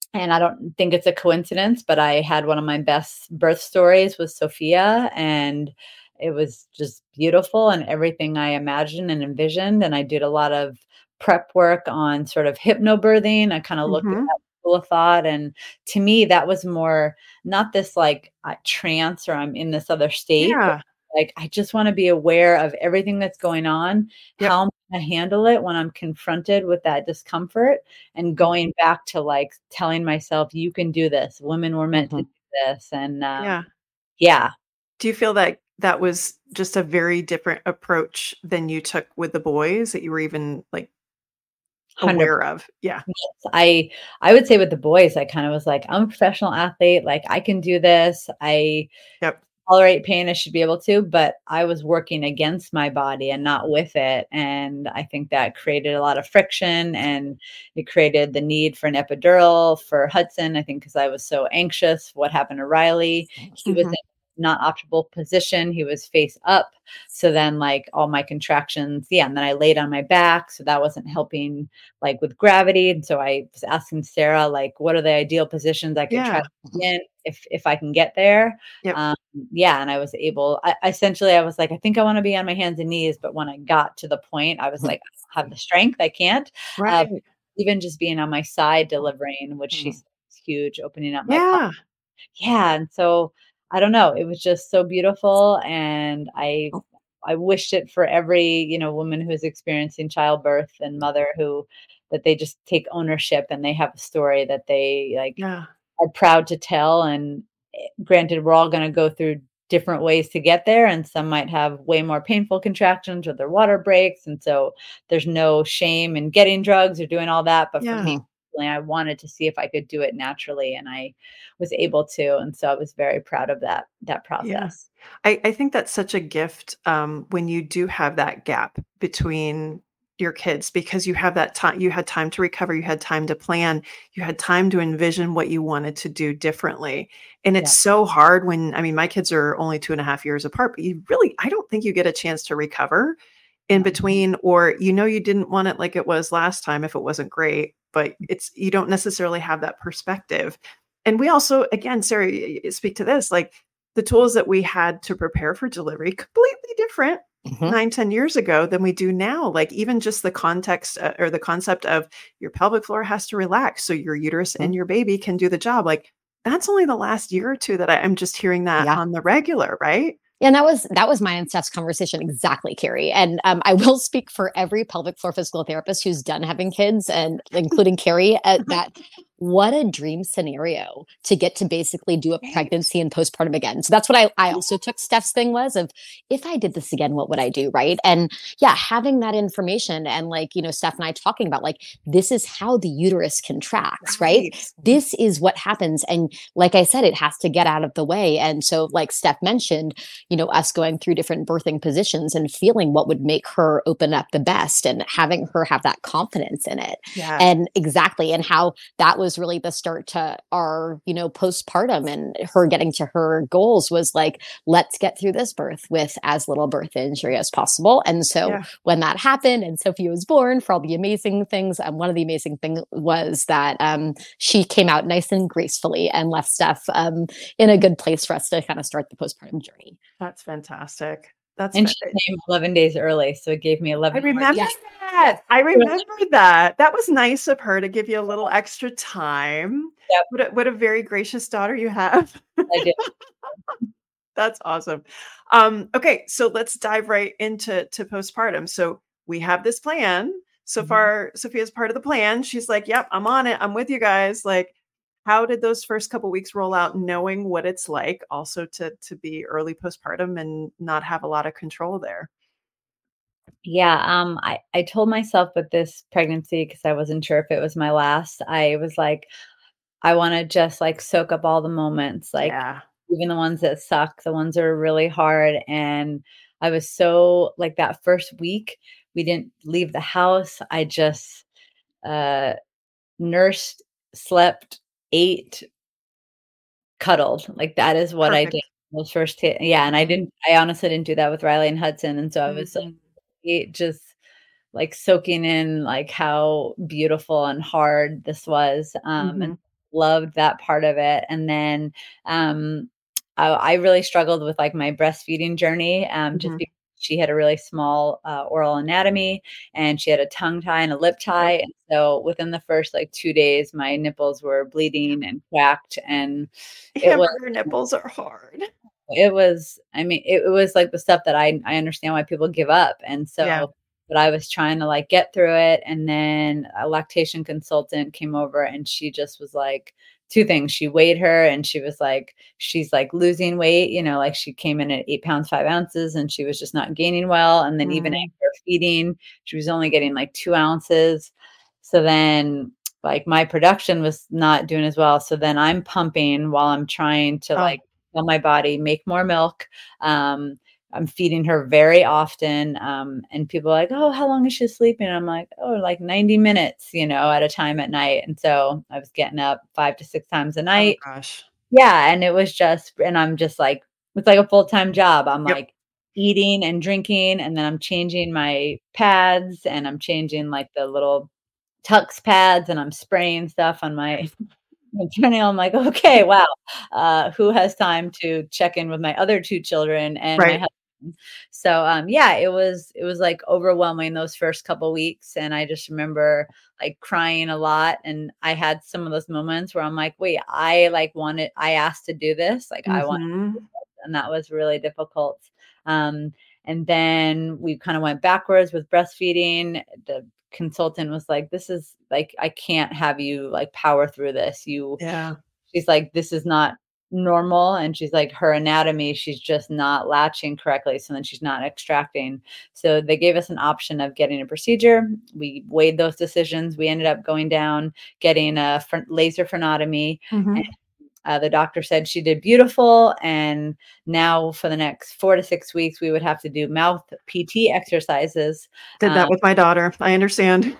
And I don't think it's a coincidence, but I had one of my best birth stories with Sophia, and it was just beautiful and everything I imagined and envisioned. And I did a lot of prep work on sort of hypnobirthing. I kind of looked at Mhm. that school of thought. And to me, that was more not this like uh, trance or I'm in this other state, but Yeah. like I just want to be aware of everything that's going on, Yep. how I'm going to handle it when I'm confronted with that discomfort and Mhm. going back to like telling myself, you can do this. Women were meant to Mhm. do this. And um, Yeah. yeah, Do you feel that that was just a very different approach than you took with the boys that you were even, like, one hundred aware of? Yeah. percent. I I would say with the boys, I kind of was like, I'm a professional athlete. Like I can do this. I Yep. tolerate pain. I should be able to, but I was working against my body and not with it. And I think that created a lot of friction and it created the need for an epidural for Hudson. I think because I was so anxious, what happened to Riley? He was in Mhm. not optimal position. He was face up. So then like all my contractions, yeah. And then I laid on my back. So that wasn't helping like with gravity. And so I was asking Sarah, like, what are the ideal positions I could try Yeah. to be in if if I can get there? Yep. Um, yeah, and I was able I essentially, I was like, "I think I wanna be on my hands and knees," but when I got to the point, I was like, "I don't have the strength, I can't." Uh, Right. even just being on my side delivering, which she Mhm. said was huge, opening up my pelvis. Yeah. Yeah, and so, I don't know, it was just so beautiful, and I I wished it for every, you know, woman who's experiencing childbirth and mother who that they just take ownership and they have a story that they, like, Yeah. are proud to tell. And eh, granted, we're all gonna go through different ways to get there, and some might have way more painful contractions or their water breaks, and so there's no shame in getting drugs or doing all that, but for Yeah. me, personally, I wanted to see if I could do it naturally, and I was able to, and so I was very proud of that that Yeah. process. I I think that's such a gift, um, when you do have that gap between your kids because you have that time you had time to recover, you had time to plan, you had time to envision what you wanted to do differently, and it's Yeah. so hard when I mean, my kids are only two and a half years apart, but you really I don't think you get a chance to recover in No. between, or you know you didn't want it like it was last time if it wasn't great, but it's you don't necessarily have that perspective. And we also again, Sarah, y y speak to this, like, the tools that we had to prepare for delivery completely different Mhm. nine, ten years ago than we do now. Like even just the context uh, or the concept of your pelvic floor has to relax so your uterus and Mhm. your baby can do the job. Like that's only the last year or two that I, I'm just hearing that Yeah. on the regular, right? Yeah, and that was that was mine and Steph's conversation exactly, Carrie. And um, I will speak for every pelvic floor physical therapist who's done having kids, and including Carrie, uh, that what a dream scenario to get to basically do a Right. pregnancy and postpartum again. So that's what I I also took Steph's thing was of if I did this again, what would I do, right? And yeah, having that information and like you know Steph and I talking about like this is how the uterus contracts, right? Right. This is what happens, and like I said, it has to get out of the way. And so, like Steph mentioned you know, us going through different birthing positions and feeling what would make her open up the best and having her have that confidence in it. Yes. And exactly. And how that was really the start to our, you know, postpartum and her getting to her goals was like, let's get through this birth with as little birth injury as possible. And so Yeah. when that happened and Sophia was born for all the amazing things, um, one of the amazing things was that um, she came out nice and gracefully and left Steph um, in a good place for us to kind of start the postpartum journey. That's fantastic. That's And fa- she came eleven days early, so it gave me I eleven more remember Yes. that. I remember that. That was nice of her to give you a little extra time. Yep, What a, what a very gracious daughter you have. I did. That's awesome. Um, okay, so let's dive right into to postpartum. So we have this plan. So Mhm. far, Sophia's part of the plan. She's like, "Yep, I'm on it. I'm with you guys." Like, how did those first couple weeks roll out, knowing what it's like, also to to be early postpartum and not have a lot of control there? Yeah, um, I I told myself with this pregnancy because I wasn't sure if it was my last, I was like, I wanna just, like, soak up all the moments, like, Yeah, even the ones that suck, the ones that are really hard, and I was so like, that first week, we didn't leave the house, I just, uh, nursed, slept, ate, cuddled, like, that is what I did perfect. those first t yeah, and I Mhm. didn't I honestly didn't do that with Riley and Hudson, and so I was, like, Mhm. it just like, soaking in, like, how beautiful and hard this was, um, and Mhm. loved that part of it. And then um, I, I really struggled with like my breastfeeding journey, um, just Mhm. because she had a really small uh, oral anatomy and she had a tongue tie and a lip Yep. tie. And so within the first like two days, my nipples were bleeding and cracked, and it was Hamburger nipples are hard. it was, I mean, it, it was like the stuff that I I understand why people give up. And Yeah. so, but I was trying to like get through it. And then a lactation consultant came over and she just was like two things. She weighed her and she was like, she's like losing weight, you know, like she came in at eight pounds, five ounces, and she was just not gaining well. And then even Mm. after feeding, she was only getting like two ounces. So then like my production was not doing as well. So then I'm pumping while I'm trying to Oh. like tell my body, make more milk. Um, I'm feeding her very often. Um, and people are like, oh, how long is she sleeping? And I'm like, oh, like ninety minutes, you know, at a time at night. And so I was getting up five to six times a Oh night. gosh. Yeah. And it was just, and I'm just like, it's like a full-time job. I'm Yep. like eating and drinking, and then I'm changing my pads, and I'm changing like the little Tux pads, and I'm spraying stuff on my I'm like, okay, wow. Uh, who has time to check in with my other two children and my Right. husband? So um, yeah, it was it was like overwhelming those first couple weeks. And I just remember like crying a lot. And I had some of those moments where I'm like, wait, I like wanted, I asked to do this. Like I want, Mhm. and that was really difficult. Um, and then we kind of went backwards with breastfeeding. The consultant was like, this is like, I can't have you like power through this. You, Yeah. she's like, this is not normal. And she's like, her anatomy, she's just not latching correctly. So then she's not extracting. So they gave us an option of getting a procedure. We weighed those decisions. We ended up going down, getting a fr- laser frenotomy. Mhm. Uh, the doctor said she did beautiful. And now for the next four to six weeks, we would have to do mouth P T exercises. Did that um, with my daughter. I understand.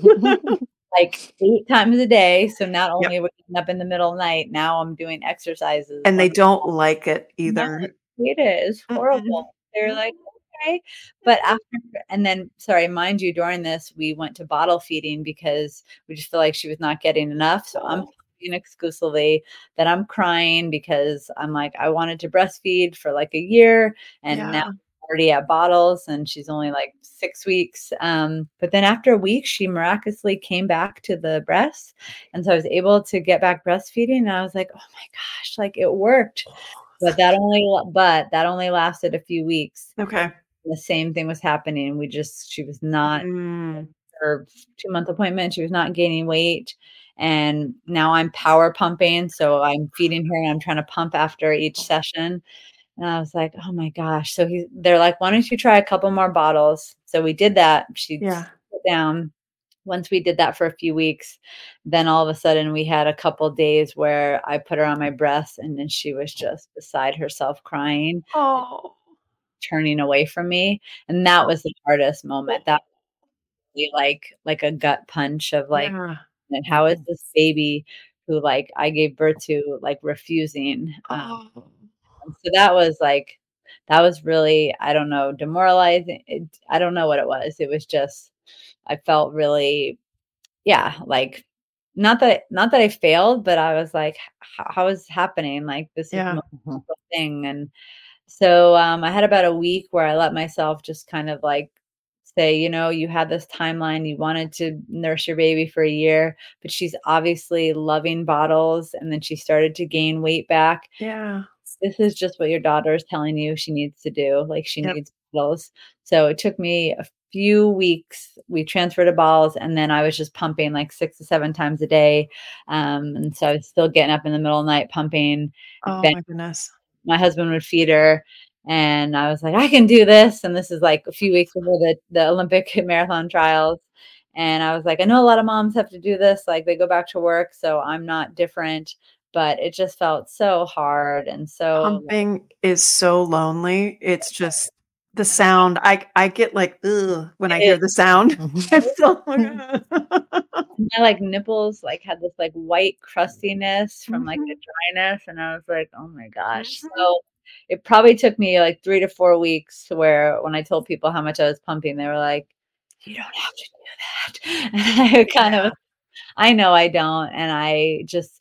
like eight times a day. So not Yep. only waking up in the middle of the night, now I'm doing exercises. And they once- don't like it No, either. it is Mm-mm. horrible. They're like, okay. But after, and then, sorry, mind you, during this, we went to bottle feeding because we just feel like she was not getting enough. So I'm talking exclusively that I'm crying because I'm like, I wanted to breastfeed for like a year, and Yeah. now I'm already at bottles, and she's only like six weeks. Um, but then after a week, she miraculously came back to the breast. And so I was able to get back breastfeeding. And I was like, oh my gosh, like it worked. But that only but that only lasted a few weeks. Okay. The same thing was happening. We just she was not Mm. her two-month appointment, she was not gaining weight. And now I'm power pumping. So I'm feeding her and I'm trying to pump after each session. And I was like, oh my gosh. So he they're like, why don't you try a couple more bottles? So we did that. She Yeah. put down. Once we did that for a few weeks, then all of a sudden we had a couple days where I put her on my breast, and then she was just beside herself crying, Oh. turning away from me. And that was the hardest moment. That was really like like a gut punch of like, Yeah. and how is this baby who like I gave birth to like refusing? Um, Oh. so that was like that was really, I don't know, demoralizing. It, I don't know what it was. It was just I felt really, yeah, like not that not that I failed, but I was like, "H- how is this happening? Like this is the Yeah. most difficult thing." And so um, I had about a week where I let myself just kind of like say, you know, you had this timeline, you wanted to nurse your baby for a year, but she's obviously loving bottles, and then she started to gain weight back. Yeah. This is just what your daughter is telling you she needs to do. Like she Yep. needs bottles. So it took me a few weeks. We transferred to balls, and then I was just pumping like six to seven times a day. Um, and so I was still getting up in the middle of the night pumping. Oh Then my goodness. my husband would feed her, and I was like, I can do this. And this is like a few weeks before the, the Olympic marathon trials. And I was like, I know a lot of moms have to do this. Like they go back to work, so I'm not different. But it just felt so hard and so Pumping is so lonely. It's just the sound. I I get like ugh when I hear it, the sound. It's so oh my God. my like nipples like had this like white crustiness from like the Mhm. dryness, and I was like, oh my gosh. Mhm. So it probably took me like three to four weeks where when I told people how much I was pumping, they were like, you don't have to do that. And I kind Yeah. of I know I don't. And I just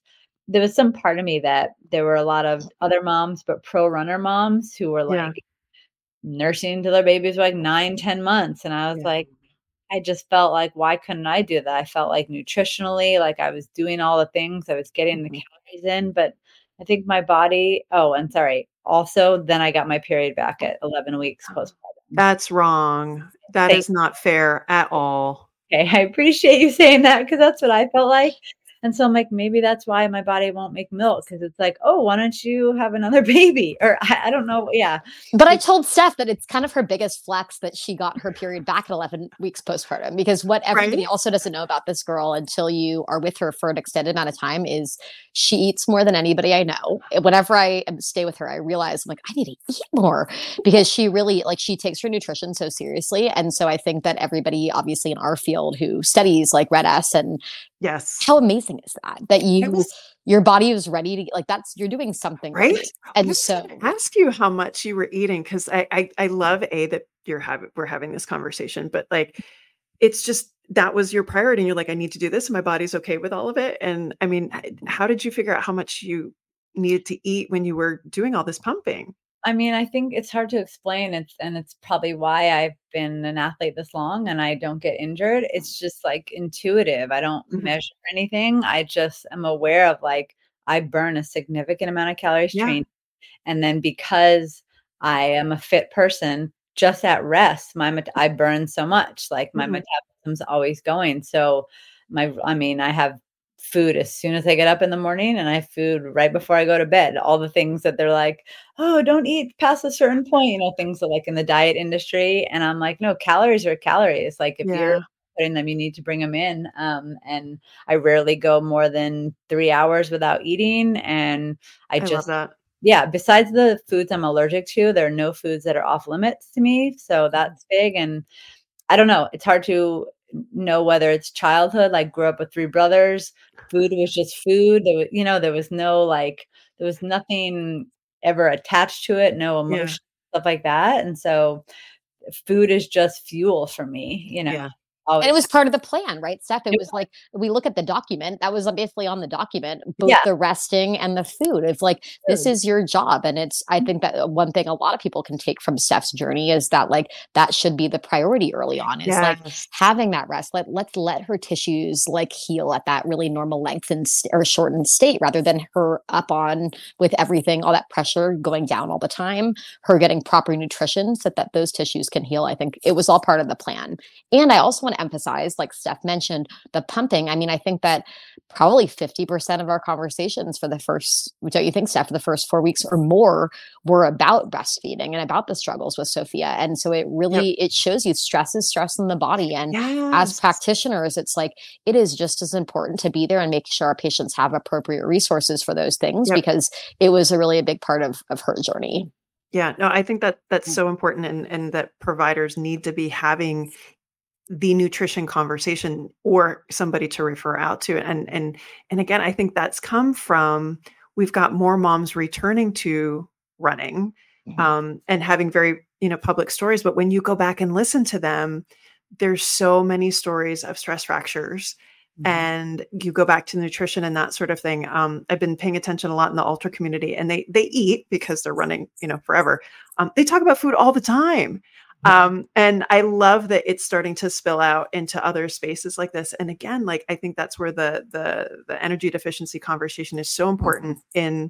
there was some part of me that there were a lot of other moms, but pro runner moms who were Yeah. like nursing until their babies were like nine, ten months. And I was Yeah. like, I just felt like, why couldn't I do that? I felt like nutritionally, like I was doing all the things, I was getting the Mhm. calories in, but I think my body, oh, and sorry. Also, then I got my period back at eleven weeks postpartum. That's wrong. That Thank is not fair at all. Okay, I appreciate you saying that because that's what I felt like. And so I'm like, maybe that's why my body won't make milk because it's like, oh, why don't you have another baby? Or I, I don't know. Yeah. But I told Steph that it's kind of her biggest flex that she got her period back at eleven weeks postpartum, because what everybody Right? also doesn't know about this girl until you are with her for an extended amount of time is she eats more than anybody I know. Whenever I stay with her, I realize I'm like, I need to eat more because she really, like, she takes her nutrition so seriously. And so I think that everybody obviously in our field who studies like Red S, and Yes. how amazing is that, that you, was, your body is ready to, like, that's, you're doing something right. right. And I was so gonna ask you how much you were eating. Cause I, I, I love A, that you're having, we're having this conversation, but like, it's just, that was your priority. And you're like, I need to do this and my body's okay with all of it. And I mean, how did you figure out how much you needed to eat when you were doing all this pumping? I mean, I think it's hard to explain. It's and it's probably why I've been an athlete this long and I don't get injured. It's just like intuitive. I don't Mhm. measure anything. I just am aware of like I burn a significant amount of calories Yeah. training. And then because I am a fit person, just at rest, my met- I burn so much. Like my Mhm. metabolism's always going. So my I mean, I have food as soon as I get up in the morning and I have food right before I go to bed. All the things that they're like, oh, don't eat past a certain point, you know, things that like in the diet industry. And I'm like, no, calories are calories. Like if you're Yeah. putting them, you need to bring them in. Um, and I rarely go more than three hours without eating. And I I love just, that. yeah, besides the foods I'm allergic to, there are no foods that are off limits to me. So that's big. And I don't know, it's hard to know whether it's childhood, like grew up with three brothers, food was just food. There was, you know, there was no like, there was nothing ever attached to it, no Yeah. emotion, stuff like that. And so food is just fuel for me, you know. Yeah. and it Always. was part of the plan, right, Steph? It It was like, we look at the document, that was basically on the document, both Yeah. the resting and the food. It's like, this Food. is your job. And it's, I think that one thing a lot of people can take from Steph's journey is that like, that should be the priority early on, is like Yes. having that rest. Let, let's let her tissues like heal at that really normal length and st- or shortened state, rather than her up on with everything, all that pressure going down all the time, her getting proper nutrition so that those tissues can heal. I think it was all part of the plan. And I also want to emphasize, like Steph mentioned, the pumping. I mean, I think that probably fifty percent of our conversations for the first, don't you think, Steph, for the first four weeks or more were about breastfeeding and about the struggles with Sophia. And so it really, yep. it shows you stress is stress in the body. And yes. as practitioners, it's like, it is just as important to be there and make sure our patients have appropriate resources for those things, yep. because it was a really a big part of, of her journey. Yeah, no, I think that that's so important, and, and that providers need to be having the nutrition conversation or somebody to refer out to. And, and, and again, I think that's come from, we've got more moms returning to running, mm-hmm. um, and having very, you know, public stories. But when you go back and listen to them, there's so many stories of stress fractures. Mm-hmm. And you go back to nutrition and that sort of thing. Um, I've been paying attention a lot in the ultra community, and they, they eat because they're running, you know, forever. Um, they talk about food all the time. Um, and I love that it's starting to spill out into other spaces like this. And again, like, I think that's where the, the, the energy deficiency conversation is so important in,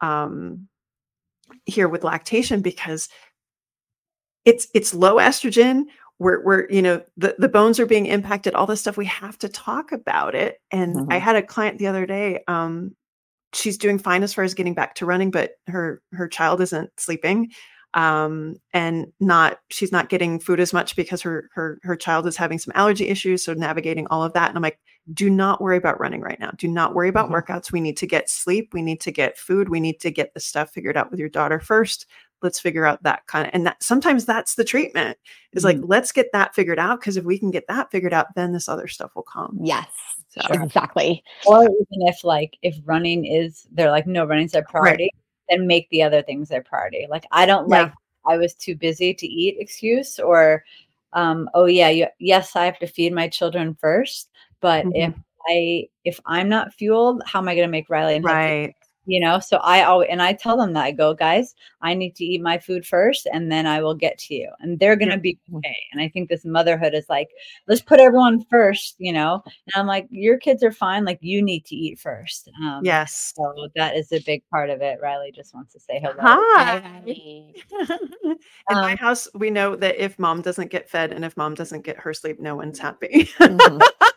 um, here with lactation, because it's, it's low estrogen. We're, we're, you know, the, the bones are being impacted, all this stuff. We have to talk about it. And mm-hmm. I had a client the other day, um, she's doing fine as far as getting back to running, but her, her child isn't sleeping. Um, and not, she's not getting food as much because her, her, her child is having some allergy issues. So navigating all of that. And I'm like, do not worry about running right now. Do not worry about mm-hmm. workouts. We need to get sleep. We need to get food. We need to get the stuff figured out with your daughter first. Let's figure out that kind of, and that sometimes that's the treatment is mm-hmm. like, let's get that figured out. Cause if we can get that figured out, then this other stuff will come. Yes. So. Sure. Exactly. Or even if like, if running is, they're like, no, running's their priority. Right. Then make the other things their priority. Like, I don't yeah. like, I was too busy to eat excuse, or, um, oh yeah, you, yes, I have to feed my children first. But mm-hmm. if I, if I'm not fueled, how am I going to make Riley and Hudson? Right. You know, so I always, and I tell them that I go, guys, I need to eat my food first and then I will get to you. And they're going to Yep. be okay. And I think this motherhood is like, let's put everyone first, you know, and I'm like, your kids are fine. Like you need to eat first. Um, Yes. So that is a big part of it. Riley just wants to say hello. Hi. Hey. In my Um, house, we know that if mom doesn't get fed and if mom doesn't get her sleep, no one's happy. Mhm.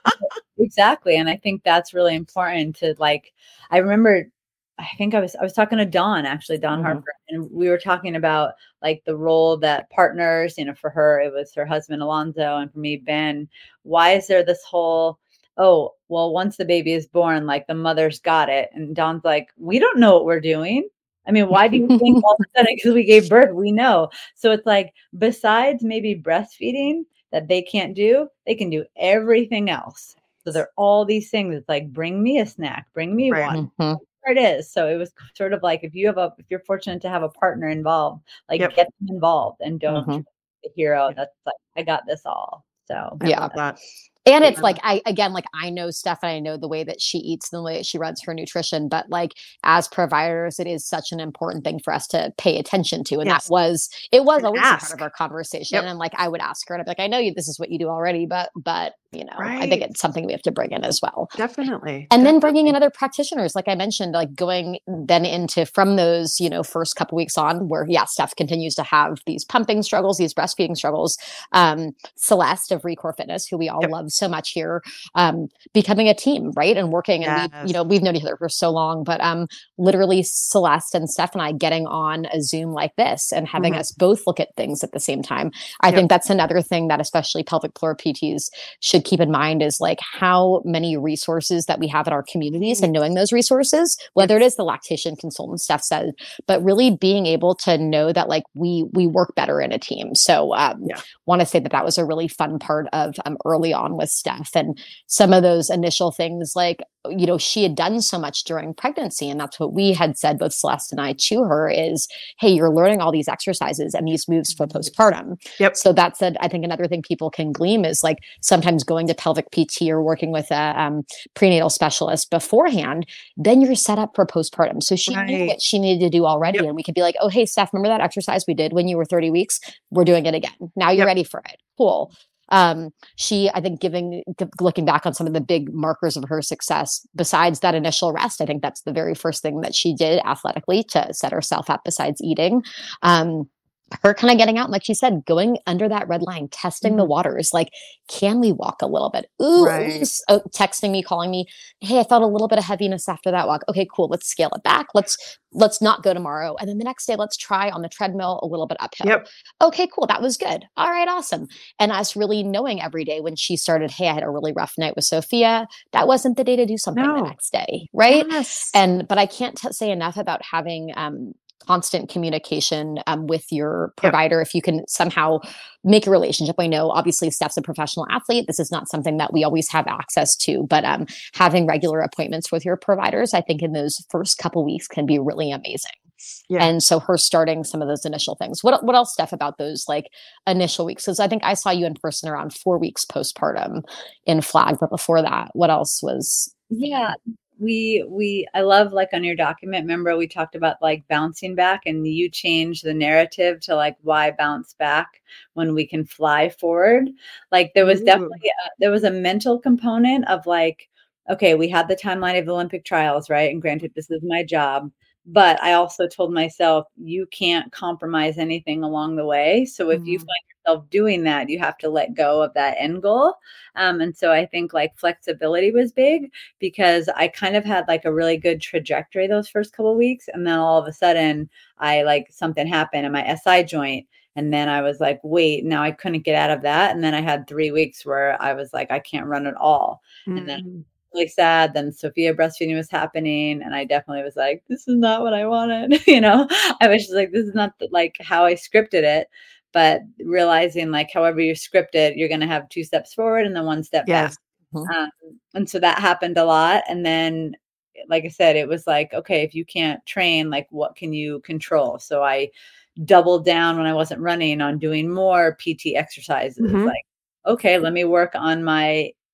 Exactly. And I think that's really important to like, I remember, I think I was, I was talking to Dawn, actually, Dawn Mhm. Harper, and we were talking about like the role that partners, you know, for her, it was her husband, Alonzo, and for me, Ben. Why is there this whole, oh, well, once the baby is born, like the mother's got it. And Dawn's like, we don't know what we're doing. I mean, why do you think all of a sudden, because we gave birth, we know. So it's like, besides maybe breastfeeding that they can't do, they can do everything else. So there are all these things. It's like, bring me a snack, bring me Right. one. Mhm. It is. So it was sort of like if you have a if you're fortunate to have a partner involved, like Yep. get them involved and don't Mhm. try the hero that's like, I got this all. So I Yeah. love that. And it's Yeah. like, I, again, like I know Steph and I know the way that she eats and the way that she runs her nutrition, but like as providers, it is such an important thing for us to pay attention to. And Yes. that was, it was And always a part ask. of our conversation. Yep. And like, I would ask her and I'd be like, I know you, this is what you do already, but, but, you know, I think Right. it's something we have to bring in as well. Definitely. And then bringing Definitely. in other practitioners, like I mentioned, like going then into from those, you know, first couple weeks on where, yeah, Steph continues to have these pumping struggles, these breastfeeding struggles. Um, Celeste of Recore Fitness, who we all Yep. love so much here, um, becoming a team, right? And working. And we, Yes. you know, we've known each other for so long, but um, literally Celeste and Steph and I getting on a Zoom like this and having Mhm. us both look at things at the same time. I Yep. think that's another thing that especially pelvic floor P Ts should keep in mind is like how many resources that we have in our communities and knowing those resources, whether it is the lactation consultant Steph said, but really being able to know that like we we work better in a team. So um Yeah. want to say that that was a really fun part of um, early on with Steph and some of those initial things like, you know, she had done so much during pregnancy. And that's what we had said, both Celeste and I, to her is, hey, you're learning all these exercises and these moves for postpartum. Yep. So that's, a, I think, another thing people can glean is like sometimes going to pelvic P T or working with a um, prenatal specialist beforehand, then you're set up for postpartum. So she knew Right. what she needed to do already. Yep. And we could be like, oh, hey, Steph, remember that exercise we did when you were thirty weeks? We're doing it again. Now you're Yep. ready for it. Cool. Um, she, I think, giving, g- looking back on some of the big markers of her success, besides that initial rest, I think that's the very first thing that she did athletically to set herself up besides eating. Um, her kind of getting out, like she said, going under that red line, testing Mhm. the waters. Like, can we walk a little bit? Ooh, Right. ooh, oh, texting me, calling me. Hey, I felt a little bit of heaviness after that walk. Okay, cool. Let's scale it back. Let's let's not go tomorrow. And then the next day, let's try on the treadmill a little bit uphill. Yep. Okay, cool. That was good. All right, awesome. And us really knowing every day when she started, hey, I had a really rough night with Sophia. That wasn't the day to do something No. the next day, right? Yes. And but I can't t- say enough about having um, constant communication um, with your provider. If you can somehow make a relationship, I know obviously Steph's a professional athlete. This is not something that we always have access to, but um, having regular appointments with your providers, I think in those first couple weeks can be really amazing. Yeah. And so her starting some of those initial things. What what else, Steph, about those like initial weeks? Because I think I saw you in person around four weeks postpartum in Flag, but before that, what else was? Yeah, we we I love like on your document, remember we talked about like bouncing back and you change the narrative to like why bounce back when we can fly forward. Like there was Ooh. definitely a, there was a mental component of like, okay, we had the timeline of the Olympic trials, right? And granted, this is my job. But I also told myself, you can't compromise anything along the way. So if you Mhm. find yourself doing that, you have to let go of that end goal. Um, and so I think like flexibility was big because I kind of had like a really good trajectory those first couple of weeks. And then all of a sudden I like something happened in my S I joint. And then I was like, wait, now I couldn't get out of that. And then I had three weeks where I was like, I can't run at all. And then Mm. really sad. Then Sophia breastfeeding was happening. And I definitely was like, this is not what I wanted. You know, I was just like, this is not the, like how I scripted it. But realizing like, however you script it, you're going to have two steps forward and then one step Yes. back. Mhm. Um, and so that happened a lot. And then, like I said, it was like, okay, if you can't train, like what can you control? So I doubled down when I wasn't running on doing more P T exercises. Mhm. Like, okay, let me work on my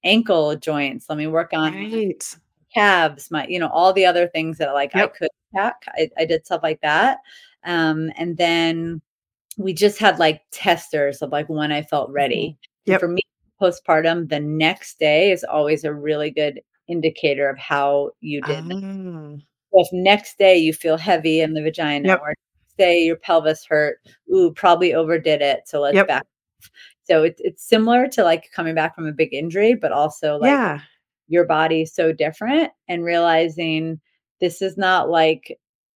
ankle joints. Let me work on Right. calves, my, you know, all the other things that like I Yep. could pack. I, I did stuff like that. Um, and then we just had like testers of like when I felt ready. And for Yep. me, postpartum, the next day is always a really good indicator of how you did. Ah. So if next day you feel heavy in the vagina, Yep. or next day your pelvis hurt, ooh, probably overdid it. So let's Yep. back. So it's it's similar to like coming back from a big injury, but also like Yeah. your body is so different, and realizing this is not like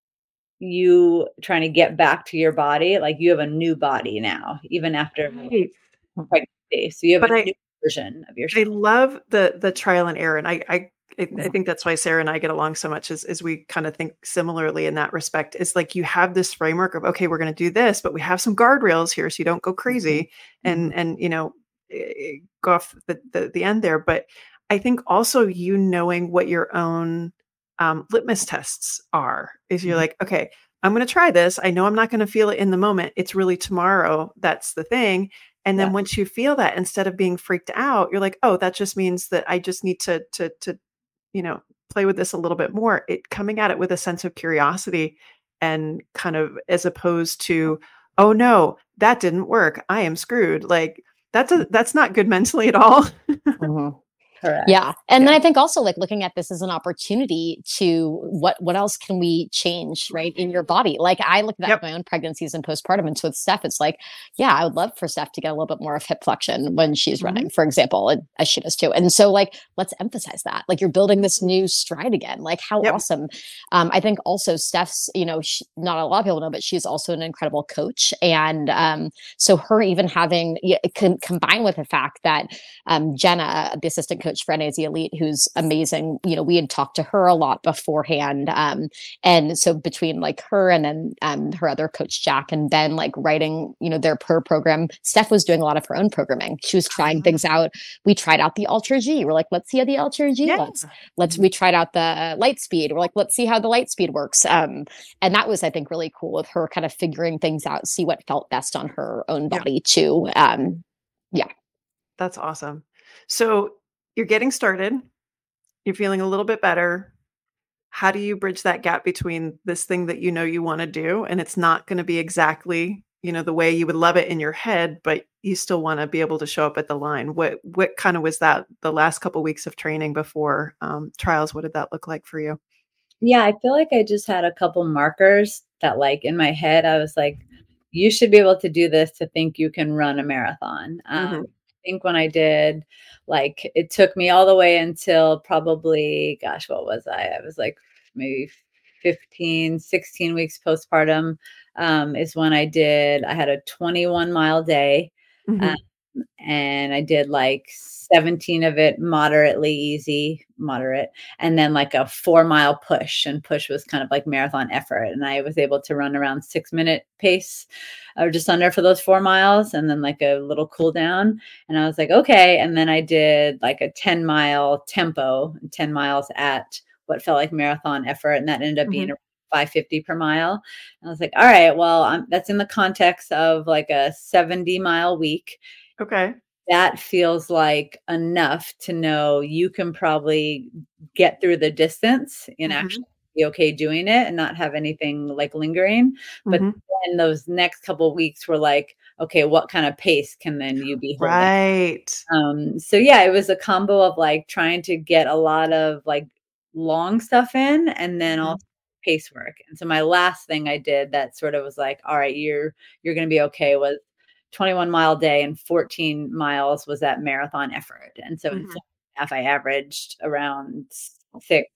you trying to get back to your body. Like you have a new body now, even after Right. pregnancy. So you have But a I new version of I yourself. love the the trial and error, and I I I I think that's why Sarah and I get along so much, is is we kind of think similarly in that respect. Is like you have this framework of, okay, we're going to do this, but we have some guardrails here so you don't go crazy and and you know eh, go off the, the the end there. But I think also you knowing what your own um, litmus tests are is you're like, okay, I'm going to try this. I know I'm not going to feel it in the moment. It's really tomorrow. That's the thing. And then Yeah. once you feel that, instead of being freaked out, you're like, oh, that just means that I just need to to to you know play with this a little bit more. It coming at it with a sense of curiosity, and kind of, as opposed to, oh no, that didn't work, I am screwed. Like that's a that's not good mentally at all. Mhm. Correct. Yeah. And Yeah. then I think also like looking at this as an opportunity to what what else can we change, right, in your body? Like I look at Yep. my own pregnancies and postpartum, and so with Steph, it's like, yeah, I would love for Steph to get a little bit more of hip flexion when she's Mhm. running, for example, and as she does too. And so like let's emphasize that. Like you're building this new stride again. Like how Yep. awesome. Um, I think also Steph's, you know, she, not a lot of people know, but she's also an incredible coach. And um, so her even having yeah, it can combine with the fact that um, Jenna, the assistant coach for N A Z Elite, who's amazing. You know, we had talked to her a lot beforehand. Um, and so between like her and then um, her other coach, Jack and Ben, like writing, you know, their per program, Steph was doing a lot of her own programming. She was trying things out. We tried out the Ultra G. We're like, let's see how the Ultra G Yeah. looks. Let's, we tried out the light speed. We're like, let's see how the light speed works. Um, and that was, I think, really cool with her kind of figuring things out, see what felt best on her own Yep. body too. Um, yeah. That's awesome. So you're getting started. You're feeling a little bit better. How do you bridge that gap between this thing that you know you want to do, and it's not going to be exactly, you know, the way you would love it in your head, but you still want to be able to show up at the line? What what kind of was that the last couple weeks of training before um, trials? What did that look like for you? Yeah, I feel like I just had a couple markers that like in my head, I was like, you should be able to do this to think you can run a marathon. Um, Mhm. I think when I did, like, it took me all the way until probably, gosh, what was I? I was like maybe fifteen, sixteen weeks postpartum, um, is when I did, I had a twenty-one mile day. Mhm. Um, and I did like seventeen of it moderately easy, moderate, and then like a four mile push. And push was kind of like marathon effort. And I was able to run around six minute pace or just under for those four miles, and then like a little cool down. And I was like, okay. And then I did like a ten mile tempo, ten miles at what felt like marathon effort. And that ended up being Mhm. around five fifty per mile. And I was like, all right, well, I'm, that's in the context of like a seventy mile week. Okay. That feels like enough to know you can probably get through the distance and Mhm. actually be okay doing it and not have anything like lingering. But Mhm. then those next couple of weeks were like, okay, what kind of pace can then you be holding? Right. Um, so yeah, it was a combo of like trying to get a lot of like long stuff in, and then Mhm. also pace work. And so my last thing I did that sort of was like, all right, you're you're gonna be okay, was twenty-one mile day, and fourteen miles was that marathon effort. And so in Mhm. second half, I averaged around six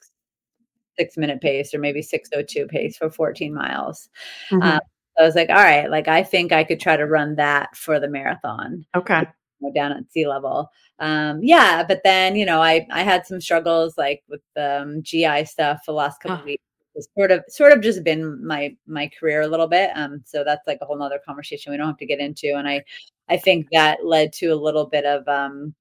six minute pace, or maybe six oh two pace for fourteen miles. Um, Mhm. so I was like, all right, like I think I could try to run that for the marathon, Okay. you know, down at sea level. Um, yeah, but then, you know, I I had some struggles like with um, G I stuff the last couple of Ah. weeks. It's sort of sort of just been my my career a little bit. Um, so that's like a whole nother conversation we don't have to get into. And I I think that led to a little bit of um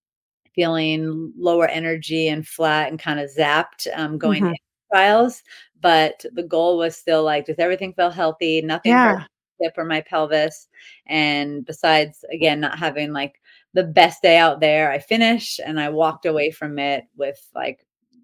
feeling lower energy and flat and kind of zapped um, going Mhm. into trials. But the goal was still like, does everything feel healthy? Nothing hurt Yeah. my hip or my pelvis. And besides, again, not having like the best day out there. I finished and I walked away from it with like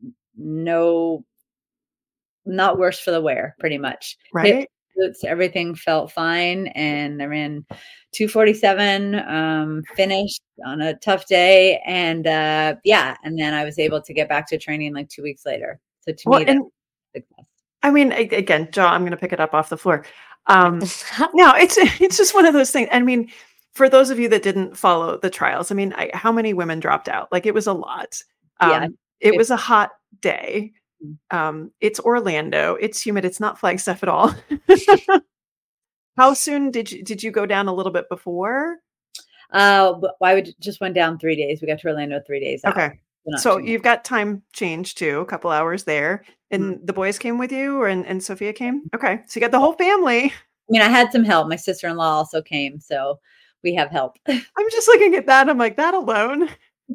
no, not worse for the wear, pretty much. Right. Hip, boots, everything felt fine. And I ran two forty-seven, um, finished on a tough day. And uh, yeah, and then I was able to get back to training like two weeks later. So to Well, me, that's and success. I mean, a- again, Joe, I'm going to pick it up off the floor. Um, no, it's it's just one of those things. I mean, for those of you that didn't follow the trials, I mean, I, how many women dropped out? Like, it was a lot. Um, Yeah. it was a hot day. Mm. Um, it's Orlando. It's humid. It's not Flagstaff at all. How soon did you did you go down a little bit before? Uh, but I would just went down three days. We got to Orlando three days out. Okay. Not So too much. you've got time change too, a couple hours there. And Mhm. the boys came with you, or and, and Sophia came? Okay. So you got the whole family. I mean, I had some help. My sister-in-law also came, so we have help. I'm just looking at that. I'm like, that alone.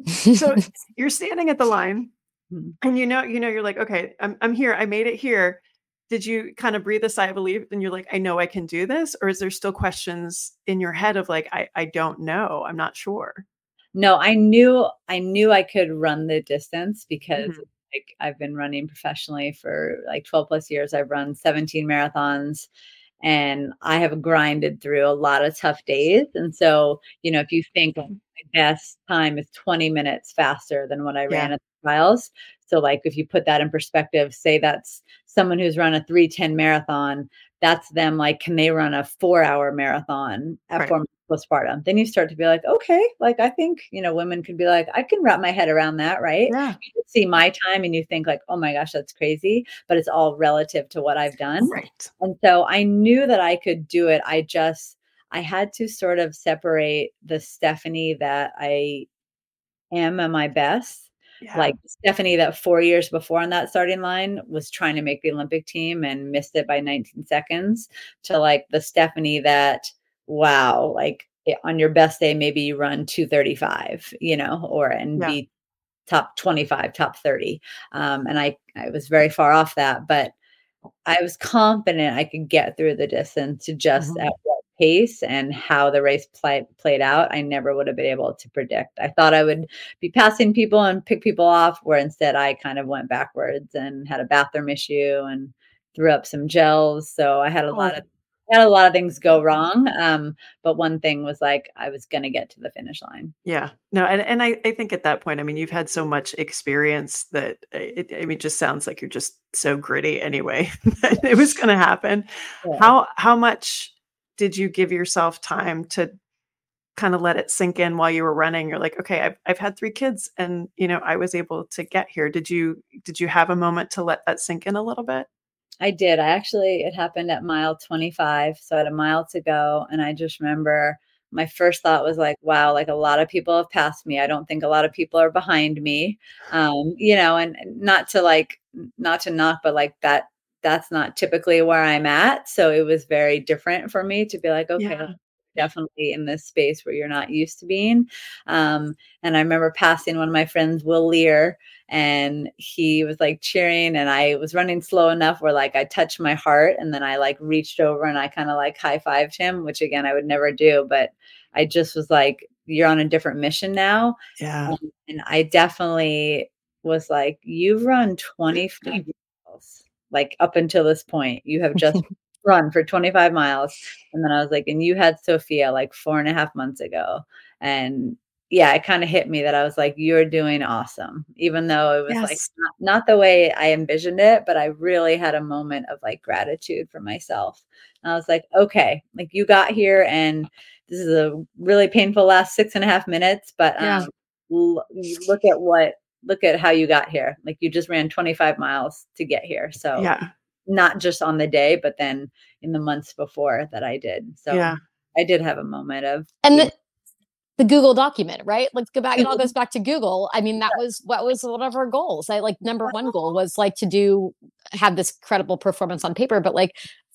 So you're standing at the line Mhm. and you know, you know, you're like, okay, I'm I'm here. I made it here. Did you kind of breathe a sigh of relief and you're like, I know I can do this? Or is there still questions in your head of like, I, I don't know. I'm not sure. No, I knew I knew I could run the distance because Mhm. like I've been running professionally for like twelve plus years. I've run seventeen marathons and I have grinded through a lot of tough days. And so, you know, if you think like, my best time is twenty minutes faster than what I Yeah. ran at the trials. So like if you put that in perspective, say that's someone who's run a three ten marathon, that's them like, can they run a four hour marathon at Right. four months postpartum? Then you start to be like, okay, like I think, you know, women could be like, I can wrap my head around that, right? Yeah. You see my time and you think like, oh my gosh, that's crazy, but it's all relative to what I've done. Right. And so I knew that I could do it. I just, I had to sort of separate the Stephanie that I am at my best. Yeah. Like Stephanie that four years before on that starting line was trying to make the Olympic team and missed it by nineteen seconds, to like the Stephanie that, wow, like it- on your best day, maybe you run two thirty-five, you know, or and Yeah. be top twenty-five, top thirty. Um, and I, I was very far off that, but I was confident I could get through the distance to just Mhm. at what pace and how the race play, played out. I never would have been able to predict. I thought I would be passing people and pick people off, where instead I kind of went backwards and had a bathroom issue and threw up some gels. So I had a lot Oh. of had a lot of things go wrong. Um, but one thing was like I was going to get to the finish line. Yeah. No, and, and I, I think at that point, I mean, you've had so much experience that it, I mean, it just sounds like you're just so gritty anyway, that it was going to happen. Yeah. How, how much did you give yourself time to kind of let it sink in while you were running? You're like, okay, I've, I've had three kids and, you know, I was able to get here. Did you, did you have a moment to let that sink in a little bit? I did. I actually, it happened at mile twenty-five. So I had a mile to go. And I just remember my first thought was like, wow, like a lot of people have passed me. I don't think a lot of people are behind me. Um, you know, and not to like, not to knock, but like that, that's not typically where I'm at. So it was very different for me to be like, okay, Yeah. definitely in this space where you're not used to being. Um, and I remember passing one of my friends, Will Lear, and he was like cheering, and I was running slow enough where like I touched my heart, and then I like reached over and I kind of like high-fived him, which again I would never do, but I just was like, you're on a different mission now. Yeah. Um, and I definitely was like, you've run twenty-five miles, like up until this point, you have just run for twenty-five miles. And then I was like, and you had Sophia like four and a half months ago. And yeah, it kind of hit me that I was like, you're doing awesome, even though it was like Yes. not, not the way I envisioned it, but I really had a moment of like gratitude for myself. And I was like, okay, like you got here and this is a really painful last six and a half minutes, but Yeah. um, l- you look at what, look at how you got here. Like you just ran twenty-five miles to get here. So Yeah. not just on the day, but then in the months before that I did. So Yeah. I did have a moment of, And being- the, the Google document, right? Let's go back. It all goes back to Google. I mean, that was what was one of our goals. I like number one goal was like to do have this credible performance on paper, but like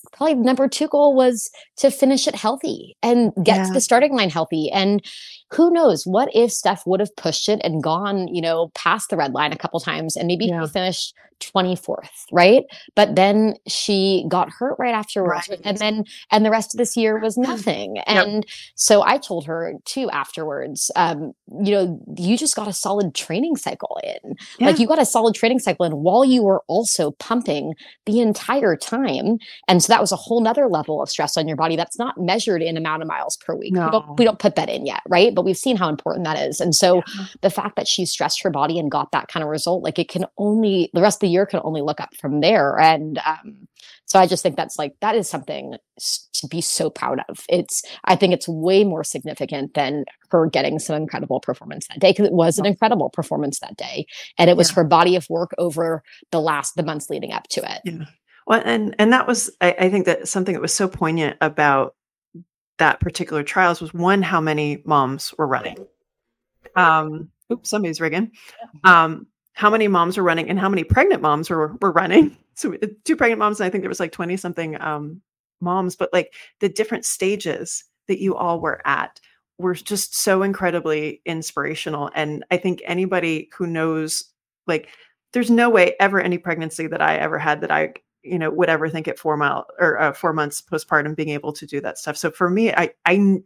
probably number two goal was to finish it healthy and get Yeah. to the starting line healthy. And who knows, what if Steph would have pushed it and gone, you know, past the red line a couple times, and maybe Yeah. she finished twenty-fourth, right? But then she got hurt right afterwards. Right. And then, and the rest of this year was nothing. Yep. And so I told her too afterwards, um, you know, you just got a solid training cycle in. Yeah. Like you got a solid training cycle in while you were also pumping the entire time. And so that was a whole nother level of stress on your body that's not measured in amount of miles per week. No. We don't, we don't put that in yet, right? But we've seen how important that is. And so Yeah. the fact that she stressed her body and got that kind of result, like it can only, the rest of the year can only look up from there. And um, so I just think that's like, that is something to be so proud of. It's, I think it's way more significant than her getting some incredible performance that day, because it was an incredible performance that day. And it was Yeah. her body of work over the last, the months leading up to it. Yeah. Well, and, and that was, I, I think that something that was so poignant about that particular trials was, one, how many moms were running. Um, oops, somebody's rigging. Um, how many moms were running and how many pregnant moms were, were running. So uh, two pregnant moms, and I think there was like twenty something um, moms, but like the different stages that you all were at were just so incredibly inspirational. And I think anybody who knows, like, there's no way ever any pregnancy that I ever had that I, you know, would ever think at four mile or uh, four months postpartum being able to do that stuff. So for me, I, I,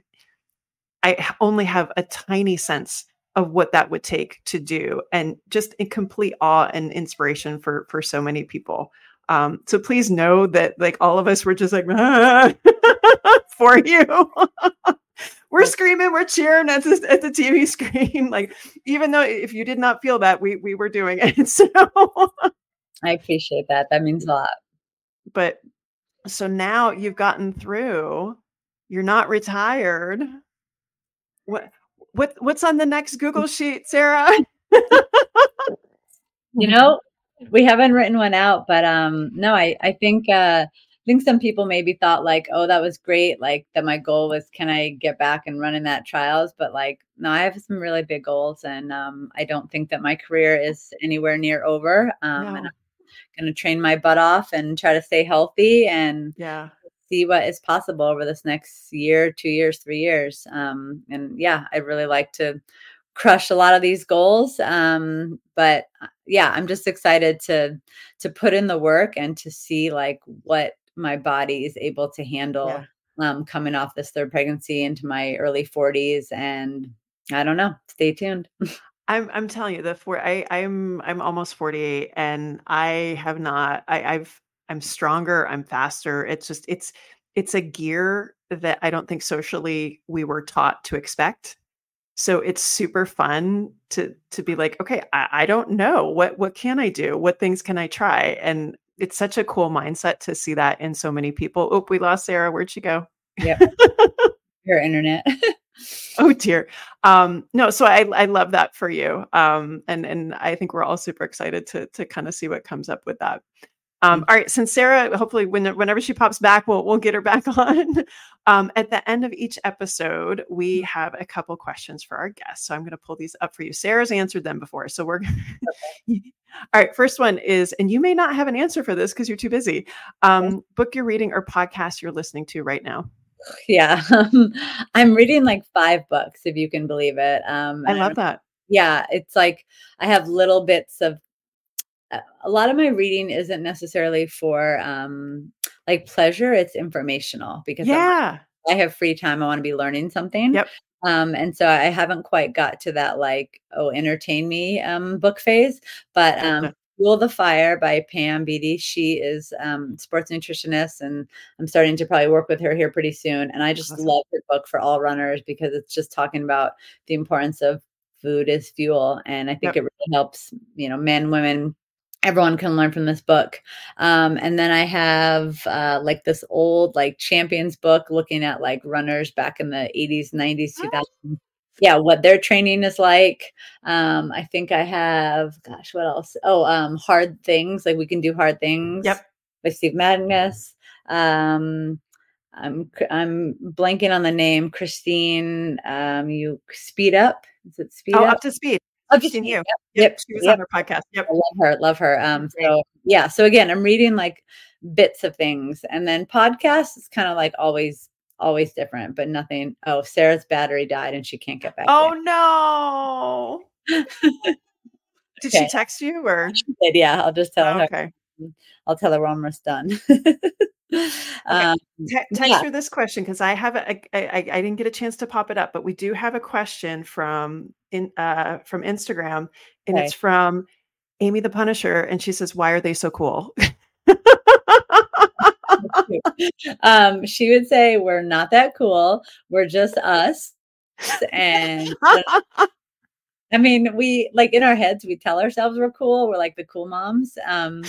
I only have a tiny sense of what that would take to do, and just in complete awe and inspiration for, for so many people. Um, so please know that like all of us were just like, ah, for you. We're screaming, we're cheering at the, at the T V screen. Like, even though if you did not feel that, we, we were doing it. So I appreciate that. That means a lot. But so now you've gotten through, you're not retired. What, what, what's on the next Google sheet, Sarah? You know, we haven't written one out, but um, no, I, I think, uh, I think some people maybe thought like, oh, that was great. Like that my goal was, can I get back and run in that trials? But like, no, I have some really big goals, and um, I don't think that my career is anywhere near over. Um, No. And I'm going to train my butt off and try to stay healthy and Yeah. see what is possible over this next year, two years, three years. Um, and yeah, I'd really like to crush a lot of these goals. Um, but yeah, I'm just excited to, to put in the work and to see like what my body is able to handle, Yeah. um, coming off this third pregnancy into my early forties. And I don't know, stay tuned. I'm I'm telling you, the four I I'm I'm almost forty-eight, and I have not I I've I'm stronger, I'm faster. It's just it's it's a gear that I don't think socially we were taught to expect. So it's super fun to to be like, okay, I, I don't know. What what can I do? What things can I try? And it's such a cool mindset to see that in so many people. Oh, we lost Sarah. Where'd she go? Yep. Your internet. Oh dear. Um, no, so I, I love that for you. Um, and, and I think we're all super excited to, to kind of see what comes up with that. Um, all right. Since Sarah, hopefully when, whenever she pops back, we'll, we'll get her back on. Um, at the end of each episode, we have a couple questions for our guests. So I'm going to pull these up for you. Sarah's answered them before. So we're, okay. All right. First one is, and you may not have an answer for this because you're too busy. Um, okay. Book you're reading or podcast you're listening to right now. Yeah. Um, I'm reading like five books, if you can believe it. Um, I love that. Yeah. It's like, I have little bits of, uh, a lot of my reading isn't necessarily for, um, like pleasure. It's informational because yeah. I have free time. I want to be learning something. Yep. Um, and so I haven't quite got to that, like, oh, entertain me, um, book phase, but, um, Fuel the Fire by Pam Beatty. She is um, sports nutritionist, and I'm starting to probably work with her here pretty soon. And I just awesome. love her book for all runners because it's just talking about the importance of food as fuel. And I think yep. it really helps, you know, men, women, everyone can learn from this book. Um, and then I have uh, like this old like Champions book looking at like runners back in the eighties, nineties, two thousands. Yeah, what their training is like. Um, I think I have, gosh, what else? Oh, um, Hard Things, like We Can Do Hard Things. Yep. By Steve Magnus. Um, I'm I'm blanking on the name. Christine, um, you Speed Up. Is it Speed oh, Up? Up to Speed. Up to Speed. Speed. You. Yep. She was yep. on her podcast. Yep. I love her. Love her. Um, so yeah. So again, I'm reading like bits of things. And then podcasts is kind of like always, always different, but nothing. Oh, Sarah's battery died and she can't get back. Oh, no. Did Okay. she text you or? She did, yeah, I'll just tell Oh, her. okay. I'll tell her we're almost done. Okay. Um, Te- text yeah. her this question because I have a, I, I I didn't get a chance to pop it up, but we do have a question from in uh from Instagram, and Okay. it's from Amy the Punisher, and she says, "Why are they so cool?" Um, she would say, we're not that cool. We're just us. And I mean, we like in our heads, we tell ourselves we're cool. We're like the cool moms. Um,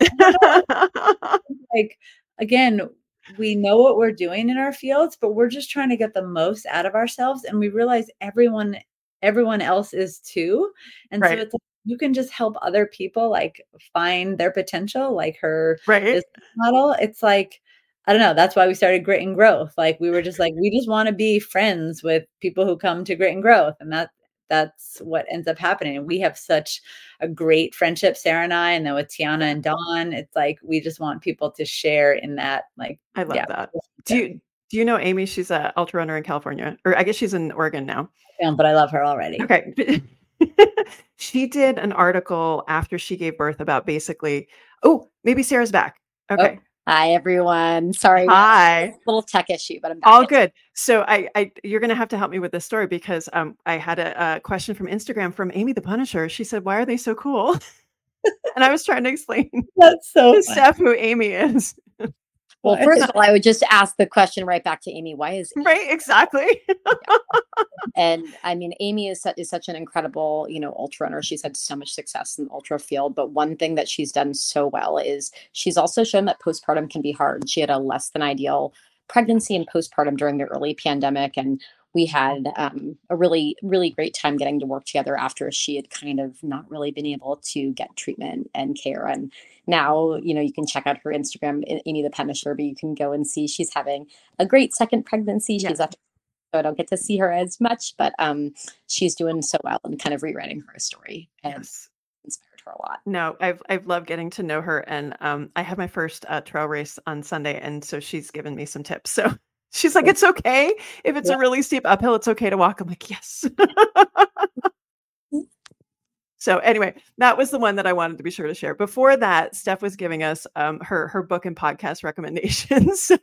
like, again, we know what we're doing in our fields, but we're just trying to get the most out of ourselves. And we realize everyone, everyone else is too. And Right. so it's like, you can just help other people like find their potential, like her Right. business model. It's like, I don't know. That's why we started Grit and Growth. Like we were just like, we just want to be friends with people who come to Grit and Growth. And that that's what ends up happening. And we have such a great friendship, Sarah and I, and then with Tiana and Dawn, it's like, we just want people to share in that. Like, I love yeah. that. Do you, do you know Amy? She's a ultra runner in California, or I guess she's in Oregon now. Yeah, but I love her already. Okay. She did an article after she gave birth about basically, oh, maybe Sarah's back. Okay. Oh. Hi, everyone. Sorry. Hi. Little tech issue, but I'm back. All good. So I, I, you're going to have to help me with this story because um, I had a, a question from Instagram from Amy the Punisher. She said, "Why are they so cool?" And I was trying to explain That's so to Steph who Amy is. Well, first of all, I would just ask the question right back to Amy. Why is Amy? Right? Exactly. Yeah. And I mean, Amy is, su- is such an incredible, you know, ultra runner. She's had so much success in the ultra field. But one thing that she's done so well is she's also shown that postpartum can be hard. She had a less than ideal pregnancy and postpartum during the early pandemic. And we had um, a really, really great time getting to work together after she had kind of not really been able to get treatment and care. And now, you know, you can check out her Instagram, Amy the Punisher, but you can go and see she's having a great second pregnancy. Yeah. She's up, so I don't get to see her as much, but um, she's doing so well and kind of rewriting her story and Yes. inspired her a lot. No, I've I've loved getting to know her, and um, I have my first uh, trail race on Sunday, and so she's given me some tips. So she's like, "It's okay if it's Yeah. a really steep uphill. It's okay to walk." I'm like, "Yes." So anyway, that was the one that I wanted to be sure to share. Before that, Steph was giving us um, her her book and podcast recommendations. So,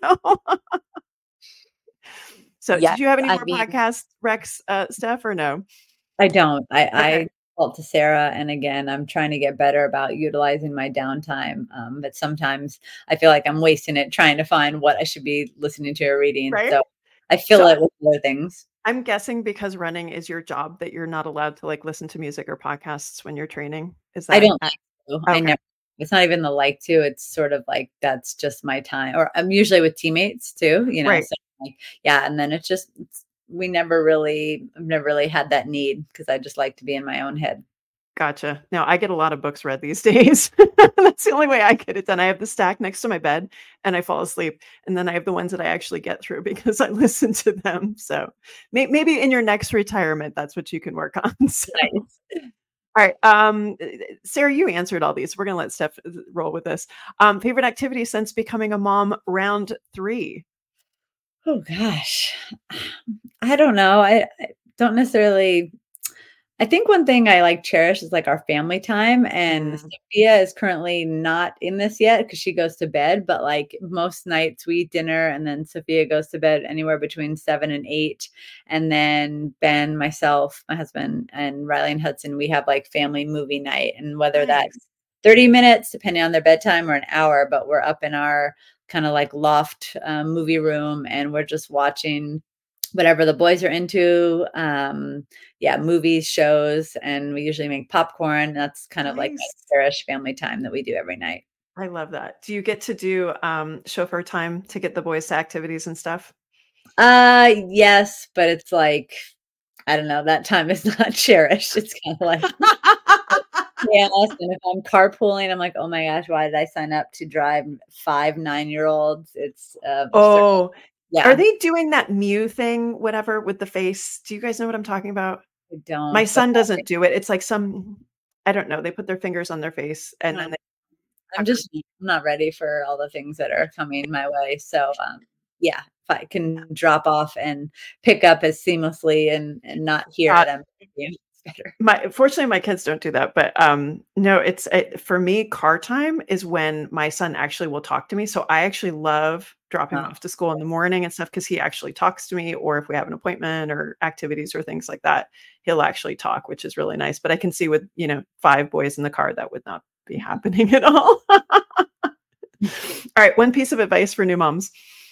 so Yes, did you have any I more mean- podcast recs, uh, Steph, or no? I don't. I, I Okay. default to Sarah, and again, I'm trying to get better about utilizing my downtime. Um, but sometimes I feel like I'm wasting it trying to find what I should be listening to or reading. Right. So I fill So- it with other things. I'm guessing because running is your job that you're not allowed to like listen to music or podcasts when you're training. Is that I don't like to. I okay. never. It's not even the like to. It's sort of like that's just my time. Or I'm usually with teammates too. You know. Right. So like, yeah, and then it's just it's, we never really, I've never really had that need because I just like to be in my own head. Gotcha. Now I get a lot of books read these days. That's the only way I get it done. I have the stack next to my bed and I fall asleep. And then I have the ones that I actually get through because I listen to them. So may- maybe in your next retirement, that's what you can work on. So. Nice. All right. Um, Sarah, you answered all these. We're going to let Steph roll with this. Um, favorite activity since becoming a mom, round three. Oh gosh, I don't know. I, I don't necessarily. I think one thing I like cherish is like our family time, and Mm. Sophia is currently not in this yet because she goes to bed. But like most nights, we eat dinner, and then Sophia goes to bed anywhere between seven and eight, and then Ben, myself, my husband, and Riley and Hudson, we have like family movie night, and whether Nice. that's thirty minutes, depending on their bedtime, or an hour, but we're up in our kind of like loft um, movie room, and we're just watching whatever the boys are into. Um, yeah, movies, shows, and we usually make popcorn. That's kind of like my Nice. cherish family time that we do every night. I love that. Do you get to do um, chauffeur time to get the boys to activities and stuff? Uh, yes, but it's like, I don't know, that time is not cherished. It's kind of like chaos. And if I'm carpooling, I'm like, oh my gosh, why did I sign up to drive five nine-year-olds? It's uh, Oh, yeah. are they doing that Mew thing, whatever, with the face? Do you guys know what I'm talking about? I don't. My but son doesn't do it. It's like some, I don't know. They put their fingers on their face and then they, I'm just I'm not ready for all the things that are coming my way. So um, yeah, if I can drop off and pick up as seamlessly and and not hear Uh, it, I'm it's better. My fortunately, my kids don't do that, but um, no, it's it, for me. Car time is when my son actually will talk to me. So I actually love dropping him Oh, off to school in the morning and stuff because he actually talks to me. Or if we have an appointment or activities or things like that, he'll actually talk, which is really nice. But I can see with you know five boys in the car that would not be happening at all. All right, one piece of advice for new moms.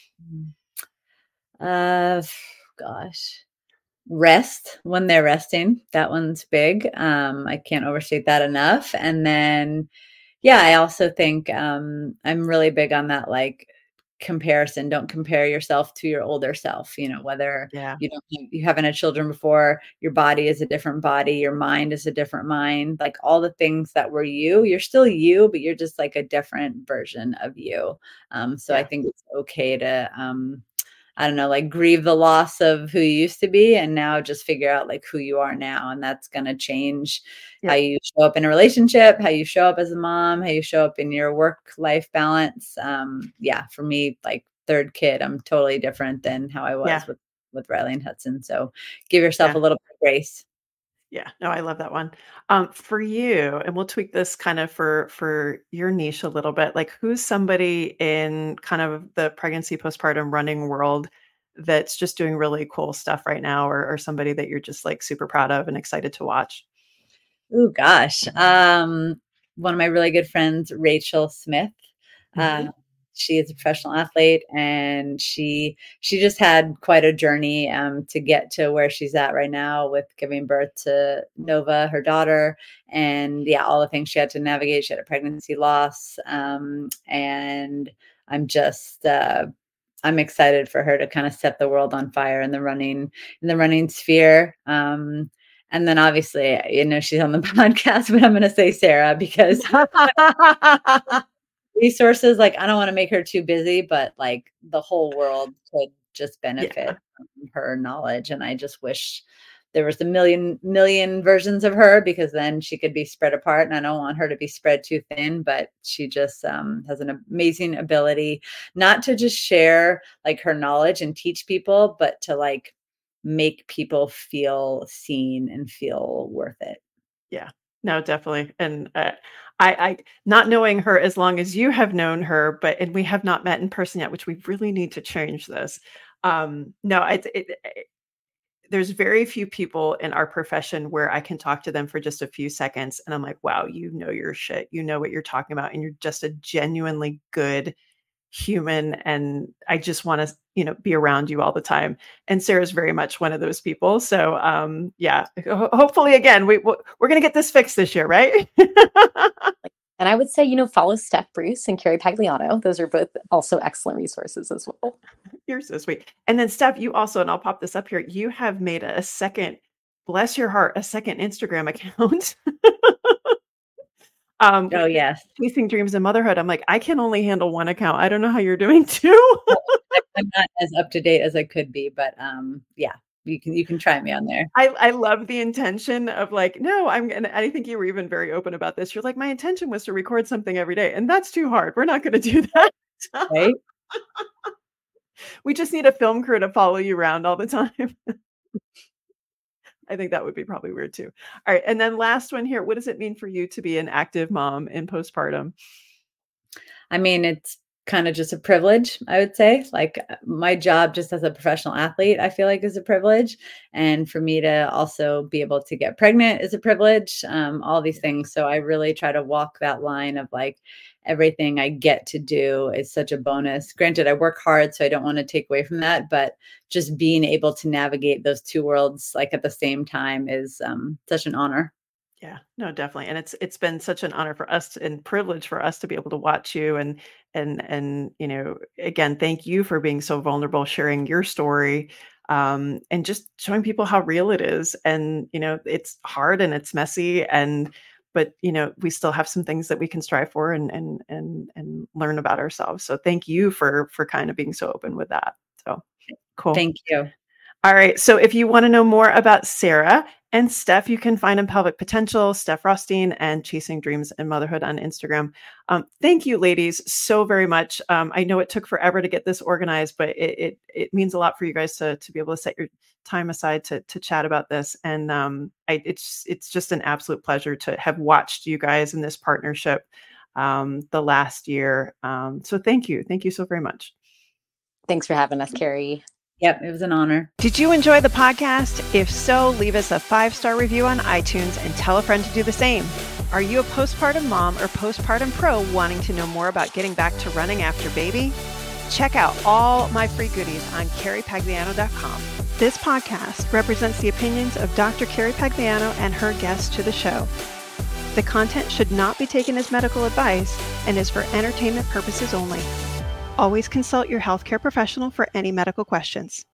uh, gosh. Rest when they're resting. That one's big. Um, I can't overstate that enough. And then, yeah, I also think um, I'm really big on that, like comparison. Don't compare yourself to your older self. You know, whether Yeah, you don't you haven't had children before, your body is a different body, your mind is a different mind. Like all the things that were you, you're still you, but you're just like a different version of you. Um, so I yeah, think it's okay to um, I don't know, like grieve the loss of who you used to be and now just figure out like who you are now. And that's going to change how yep, you show up in a relationship, how you show up as a mom, how you show up in your work life balance. Um, yeah, for me, like third kid, I'm totally different than how I yeah, was with, with Riley and Hudson. So give yourself yeah. a little bit of grace. Yeah, no, I love that one. Um, for you, and we'll tweak this kind of for for your niche a little bit. Like, who's somebody in kind of the pregnancy, postpartum running world that's just doing really cool stuff right now, or or somebody that you're just like super proud of and excited to watch? Oh gosh. Um, one of my really good friends, Rachel Smith. Uh, Mhm. she is a professional athlete, and she she just had quite a journey um, to get to where she's at right now with giving birth to Nova, her daughter, and yeah, all the things she had to navigate. She had a pregnancy loss, um, and I'm just uh, I'm excited for her to kind of set the world on fire in the running in the running sphere. Um, and then obviously, you know, she's on the podcast, but I'm going to say Sarah because resources, like I don't want to make her too busy, but like the whole world could just Yeah, benefit from her knowledge. And I just wish there was a million million versions of her because then she could be spread apart. And I don't want her to be spread too thin, but she just um, has an amazing ability not to just share like her knowledge and teach people, but to like make people feel seen and feel worth it. yeah. No, definitely. And uh, I, I, not knowing her as long as you have known her, but and we have not met in person yet, which we really need to change this. Um, no, I, it, there's very few people in our profession where I can talk to them for just a few seconds and I'm like, wow, you know your shit. You know what you're talking about. And you're just a genuinely good human. And I just want to, you know, be around you all the time. And Sarah's very much one of those people. So um, yeah, ho- hopefully again, we, we're going to get this fixed this year, right? And I would say, you know, follow Steph Bruce and Carrie Pagliano. Those are both also excellent resources as well. You're so sweet. And then Steph, you also, and I'll pop this up here, you have made a second, bless your heart, a second Instagram account. um, Oh with yes. Chasing Dreams and Motherhood. I'm like, I can only handle one account. I don't know how you're doing two. I'm not as up to date as I could be, but um, yeah, you can you can try me on there. I, I love the intention of like, no, I'm gonna, I think you were even very open about this. You're like, my intention was to record something every day, and that's too hard. We're not gonna do that. Right? We just need a film crew to follow you around all the time. I think that would be probably weird too. All right. And then last one here. What does it mean for you to be an active mom in postpartum? I mean, it's kind of just a privilege, I would say. Like uh, my job just as a professional athlete, I feel like is a privilege. And for me to also be able to get pregnant is a privilege, um, all these things. So I really try to walk that line of like everything I get to do is such a bonus. Granted, I work hard, so I don't want to take away from that, but just being able to navigate those two worlds like at the same time is um, such an honor. Yeah, no, definitely. And it's it's been such an honor for us and privilege for us to be able to watch you and and and you know, again, thank you for being so vulnerable, sharing your story, um, and just showing people how real it is. And you know, it's hard and it's messy and but you know, we still have some things that we can strive for and and and and learn about ourselves. So thank you for for kind of being so open with that. So cool. Thank you. All right. So if you want to know more about Sarah And Steph, you can find in Pelvic Potential, Steph Rothstein, and Chasing Dreams and Motherhood on Instagram. Um, thank you, ladies, so very much. Um, I know it took forever to get this organized, but it it, it means a lot for you guys to to be able to set your time aside to to chat about this. And um, I, it's it's just an absolute pleasure to have watched you guys in this partnership um, the last year. Um, so thank you, thank you so very much. Thanks for having us, Carrie. Yep, it was an honor. Did you enjoy the podcast? If so, leave us a five-star review on iTunes and tell a friend to do the same. Are you a postpartum mom or postpartum pro wanting to know more about getting back to running after baby? Check out all my free goodies on carrie pagliano dot com. This podcast represents the opinions of Doctor Carrie Pagliano and her guests to the show. The content should not be taken as medical advice and is for entertainment purposes only. Always consult your healthcare professional for any medical questions.